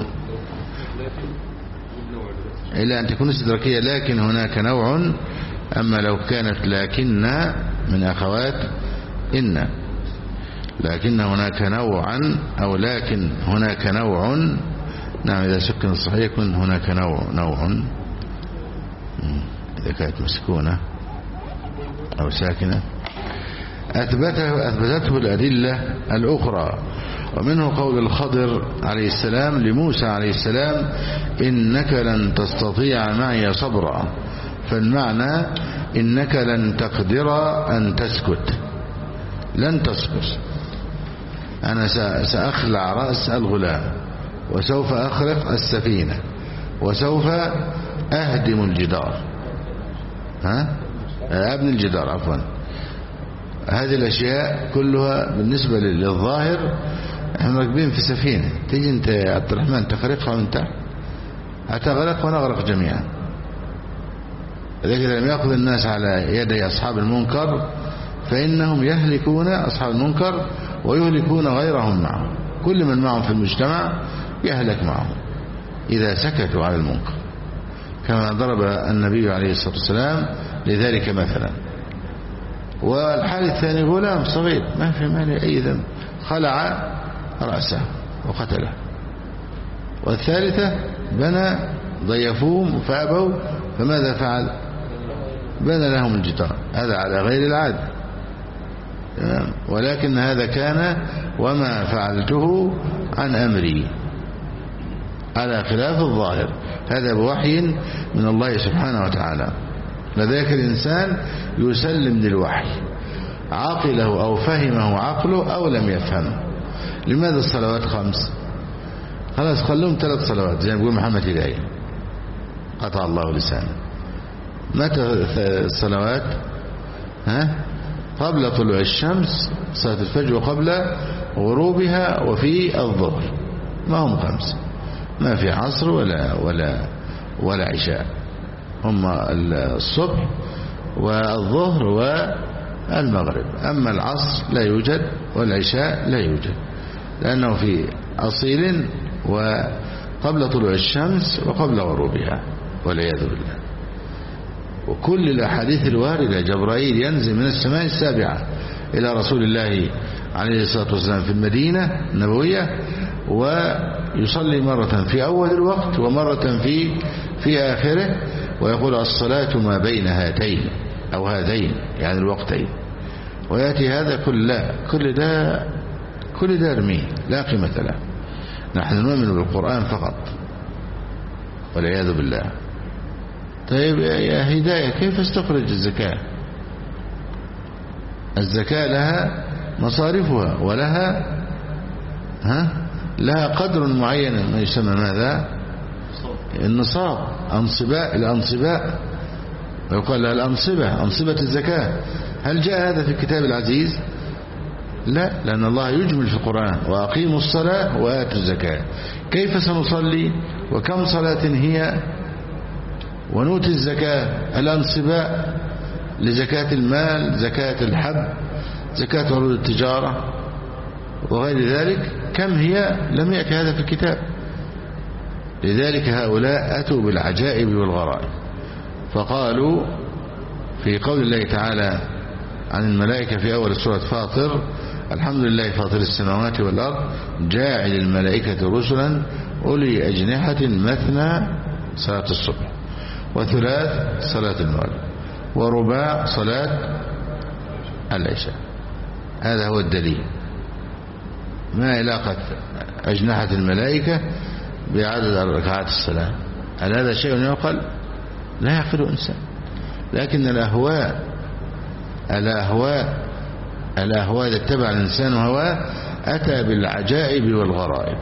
Speaker 1: إلا أن تكون استدراكية، لكن هناك نوع. أما لو كانت لكن من أخوات إن، لكن هناك نوعا أو لكن هناك نوع. نعم، إذا سكن الصحيح يكون هناك نوع إذا كانت مسكونة أو ساكنة. أثبته الأدلة الأخرى. ومنه قول الخضر عليه السلام لموسى عليه السلام إنك لن تستطيع معي صبرا، فالمعنى إنك لن تقدر أن تسكت، لن تصبر. أنا سأخلع رأس الغلام، وسوف أخرق السفينة، وسوف أهدم الجدار، أبني الجدار عفوا. هذه الأشياء كلها بالنسبة للظاهر احنا راكبين في سفينة، تيجي انت يا عبد الرحمن تخرقها من تحت هتغرق ونغرق جميعا. لكن لم يأخذ الناس على يدي أصحاب المنكر فإنهم يهلكون أصحاب المنكر ويهلكون غيرهم معهم. كل من معهم في المجتمع يهلك معهم إذا سكتوا على المنكر، كما ضرب النبي عليه الصلاة والسلام لذلك مثلا. والحال الثاني غلام صغير ما في ماله أي ذنب، خلع رأسه وقتله. والثالثة بنى ضيفوهم فأبوا، فماذا فعل؟ بنى لهم الجدار. هذا على غير العادة، ولكن هذا كان وما فعلته عن أمري، على خلاف الظاهر. هذا بوحي من الله سبحانه وتعالى. لذلك الإنسان يسلم للوحي، عقله أو فهمه عقله أو لم يفهمه. لماذا الصلوات 5؟ خلاص خلوهم 3 صلوات زي ما يقول محمد هداية، قطع الله لسانه. متى الصلوات؟ قبل طلوع الشمس صلاة الفجر، وقبل غروبها، وفي الظهر. ما هم 5، ما في عصر ولا عشاء، هم الصبح والظهر والمغرب. أما العصر لا يوجد والعشاء لا يوجد، لأنه في أصيل وقبل طلوع الشمس وقبل غروبها والعياذ بالله. وكل الأحاديث الواردة جبرائيل ينزل من السماء السابعة إلى رسول الله عليه الصلاة والسلام في المدينة النبوية، ويصلي مرة في أول الوقت ومرة في آخره، ويقول الصلاة ما بين هاتين أو هذين يعني الوقتين. ويأتي هذا كل ده ارميه، لا قيمة له. نحن نؤمن بالقرآن فقط والعياذ بالله. طيب يا هداية، كيف استخرج الزكاة؟ الزكاة لها مصارفها ولها لها قدر معين ما يسمى ماذا؟ النصاب، الأنصباء، ويقال لها الأنصبة، أنصبة الزكاة. هل جاء هذا في الكتاب العزيز؟ لا، لأن الله يجمل في القرآن وأقيموا الصلاة وآتوا الزكاة. كيف سنصلي وكم صلاة هي ونؤتي الزكاة؟ الأنصباء لزكاة المال، زكاة الحب، زكاة عروض التجارة وغير ذلك، كم هي؟ لم يأتي هذا في الكتاب. لذلك هؤلاء أتوا بالعجائب والغرائب. فقالوا في قول الله تعالى عن الملائكة في أول سورة فاطر: الحمد لله فاطر السماوات والأرض جاعل الملائكة رسلا أولي أجنحة مثنى صلاة الصبح، وثلاث صلاة المغرب، ورباع صلاة العشاء. هذا هو الدليل. ما علاقة أجنحة الملائكة بعدد ركعات الصلاة؟ هل هذا شيء يعقل؟ لا يعقله إنسان. لكن الأهواء إذا اتبع الإنسان هواه أتى بالعجائب والغرائب.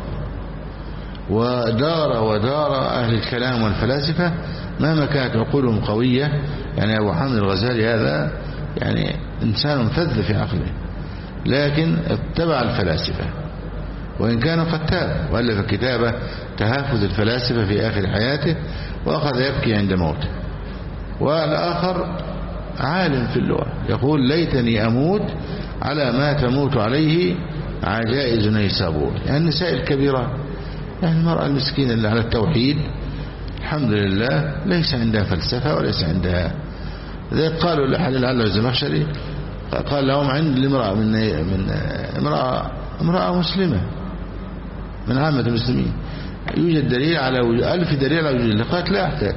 Speaker 1: ودار أهل الكلام والفلاسفة مهما كانت عقولهم قوية. يعني أبو حامد الغزالي هذا يعني إنسان فذ في عقله، لكن اتبع الفلاسفة، وإن كان قد تاب وألف كتابه تهافت الفلاسفة في آخر حياته، وأخذ يبكي عند موته. والآخر عالم في اللغة يقول: ليتني أموت على ما تموت عليه عجائز نيسابور. يعني النساء الكبيرة، يعني المرأة المسكينة اللي على التوحيد الحمد لله ليس عندها فلسفة وليس عندها ذلك. قالوا لأحد العلة الزمخشري قال لهم: عند الامرأة من امرأة مسلمة من عامة المسلمين يوجد دليل على 1000 دليل على وجود الله. قالت: لا أحتاج،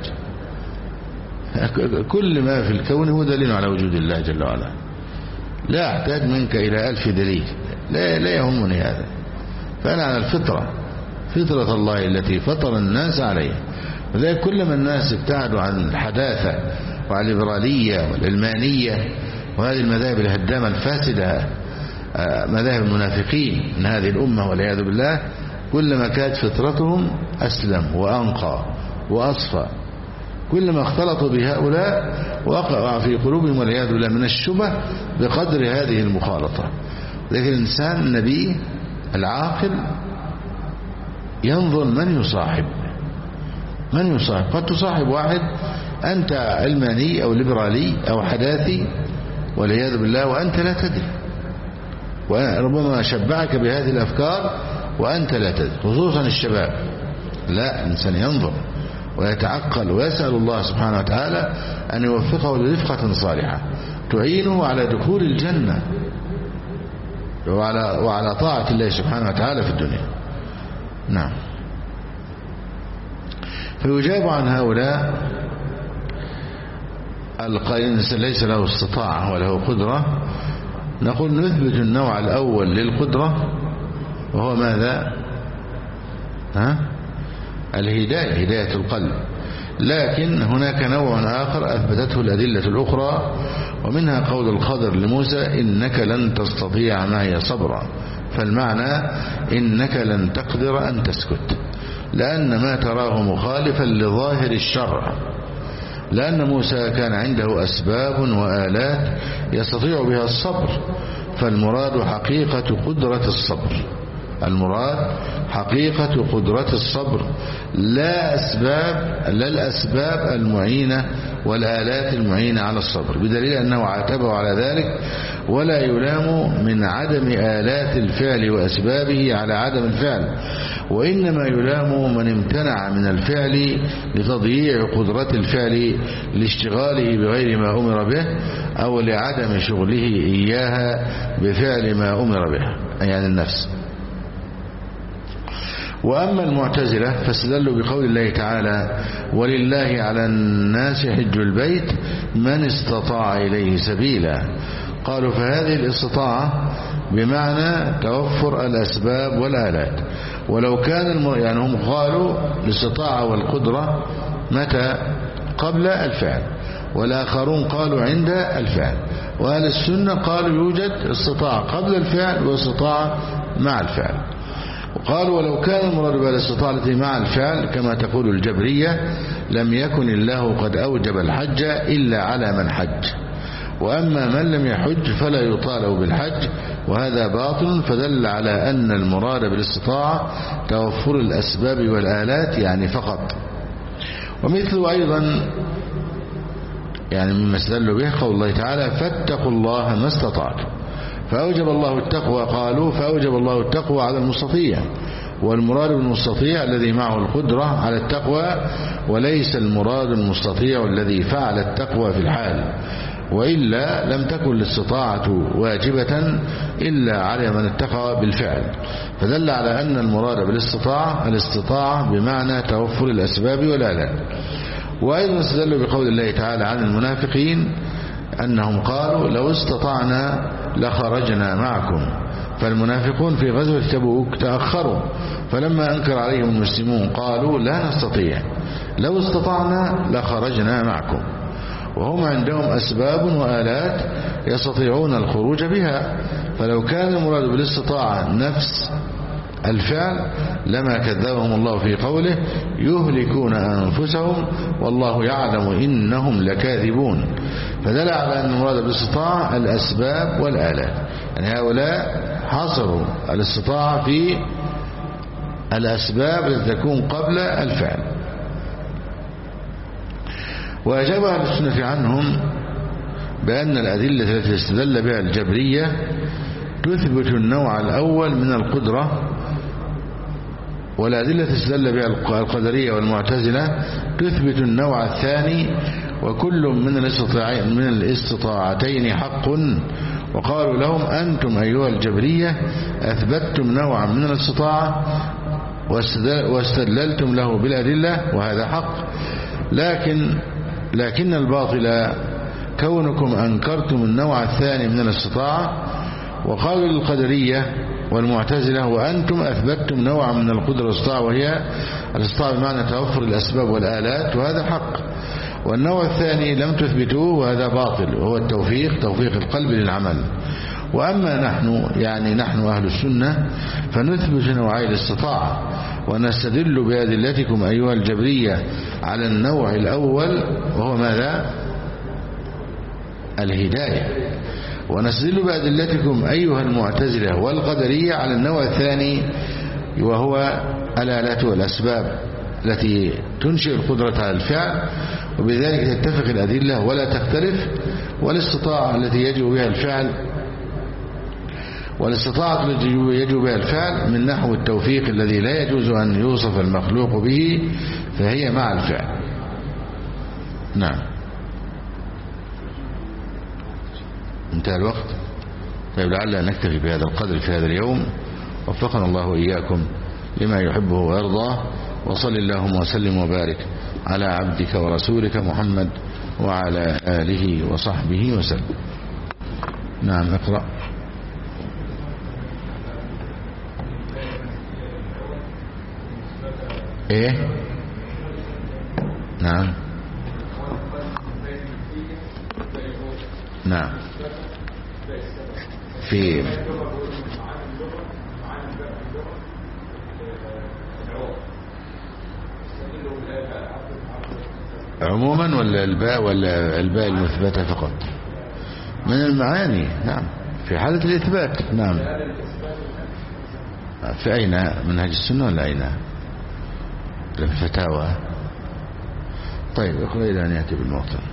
Speaker 1: كل ما في الكون هو دليل على وجود الله جل وعلا، لا أحتاج منك إلى 1000 دليل، لا يهمني هذا. فأنا على الفطرة، فطرة الله التي فطر الناس عليها. وذلك كلما الناس ابتعدوا عن الحداثة وعن الليبرالية والعلمانية وهذه المذاهب الهدامة الفاسدة، مذاهب المنافقين من هذه الأمة والعياذ بالله، كلما كانت فطرتهم أسلم وأنقى وأصفى. كلما اختلطوا بهؤلاء وقع في قلوبهم والعياذ بالله من الشبه بقدر هذه المخالطة. لكن الإنسان النبي العاقل ينظر من يصاحب، من يصاحب. قد تصاحب واحد أنت علماني أو ليبرالي أو حداثي والعياذ بالله وأنت لا تدري، وربما شبعك بهذه الأفكار وأنت لا تدري، خصوصا الشباب. لا، الإنسان ينظر ويتعقل ويسأل الله سبحانه وتعالى أن يوفقه لرفقة صالحة تعينه على دخول الجنة وعلى طاعة الله سبحانه وتعالى في الدنيا. نعم. فيجاب عن هؤلاء القائلين ليس له استطاعة وله قدرة، نقول نثبت النوع الأول للقدرة وهو ماذا؟ الهداية، هداية القلب. لكن هناك نوع آخر أثبتته الأدلة الأخرى، ومنها قول الخضر لموسى إنك لن تستطيع معي صبرا، فالمعنى إنك لن تقدر أن تسكت، لأن ما تراه مخالفا لظاهر الشرع، لأن موسى كان عنده أسباب وآلات يستطيع بها الصبر، فالمراد حقيقة قدرة الصبر، المراد حقيقة قدرة الصبر، لا الأسباب المعينة والآلات المعينة على الصبر، بدليل أنه عاتبه على ذلك ولا يلام من عدم آلات الفعل وأسبابه على عدم الفعل، وإنما يلام من امتنع من الفعل لتضييع قدرة الفعل لاشتغاله بغير ما أمر به أو لعدم شغله إياها بفعل ما أمر به، يعني النفس. وأما المعتزلة فاستدلوا بقول الله تعالى ولله على الناس حج البيت من استطاع إليه سبيلا، قالوا فهذه الاستطاعة بمعنى توفر الأسباب والآلات، ولو كان يعني هم قالوا الاستطاعة والقدرة متى؟ قبل الفعل، والآخرون قالوا عند الفعل، وأهل السنة قالوا يوجد استطاعة قبل الفعل واستطاعة مع الفعل. وقالوا ولو كان المراد بالاستطاعة مع الفعل كما تقول الجبرية لم يكن الله قد أوجب الحج إلا على من حج، وأما من لم يحج فلا يطالب بالحج، وهذا باطل، فدل على أن المراد بالاستطاعة توفر الأسباب والآلات يعني فقط. ومثل أيضا يعني مما استدلوا به قول الله تعالى فاتقوا الله ما استطعتم، فأوجب الله التقوى، قالوا فأوجب الله التقوى على المستطيع، والمراد بالمستطيع الذي معه القدرة على التقوى، وليس المراد المستطيع الذي فعل التقوى في الحال، وإلا لم تكن الاستطاعة واجبة إلا على من اتقى بالفعل، فدل على أن المراد بالاستطاعة الاستطاعة بمعنى توفر الأسباب والآلات. وأيضا استدلوا بقول الله تعالى عن المنافقين أنهم قالوا لو استطعنا لخرجنا معكم، فالمنافقون في غزوة تبوك تأخروا، فلما أنكر عليهم المسلمون قالوا لا نستطيع، لو استطعنا لخرجنا معكم، وهم عندهم أسباب وآلات يستطيعون الخروج بها، فلو كان المراد بالاستطاعة نفس الفعل لما كذبهم الله في قوله يهلكون أنفسهم والله يعلم إنهم لكاذبون، فدل على أن المراد بالاستطاعة الأسباب والآلات، يعني هؤلاء حصروا الاستطاعة في الأسباب التي تكون قبل الفعل. وأجاب أهل السنة عنهم بأن الأدلة التي استدل بها الجبرية تثبت النوع الأول من القدرة، والأدلة التي استدل بها القدرية والمعتزلة تثبت النوع الثاني، وكل من الاستطاعتين حق. وقالوا لهم أنتم أيها الجبرية أثبتتم نوعا من الاستطاعة واستدللتم له بالأدلة وهذا حق، لكن الباطل كونكم أنكرتم النوع الثاني من الاستطاعة. وقالوا للقدرية والمعتزلة وأنتم أثبتتم نوعا من القدرة والاستطاعة، وهي الاستطاعة بمعنى توفر الأسباب والآلات، وهذا حق. والنوع الثاني لم تثبتوه وهذا باطل، وهو التوفيق، توفيق القلب للعمل. وأما نحن يعني نحن أهل السنة فنثبت نوعي الاستطاعة، ونستدل بأدلتكم أيها الجبرية على النوع الأول وهو ماذا؟ الهداية، ونستدل بأدلتكم أيها المعتزلة والقدرية على النوع الثاني وهو الآلات والأسباب التي تنشئ القدرة على الفعل، وبذلك تتفق الأدلة ولا تختلف. والاستطاعة التي يجب بها الفعل من نحو التوفيق الذي لا يجوز أن يوصف المخلوق به، فهي مع الفعل. نعم، انتهى الوقت. طيب لعل نكتفي بهذا القدر في هذا اليوم، وفقنا الله وإياكم لما يحبه ويرضاه، وصل اللهم وسلم وبارك على عبدك ورسولك محمد وعلى آله وصحبه وسلم. نعم اقرأ. ايه نعم نعم في عموما ولا الباء المثبتة فقط من المعاني؟ نعم في حالة الإثبات. نعم في أين منهج السنة ولا أين الفتاوى؟ طيب اقرأ إلى أن يأتي بالموطن.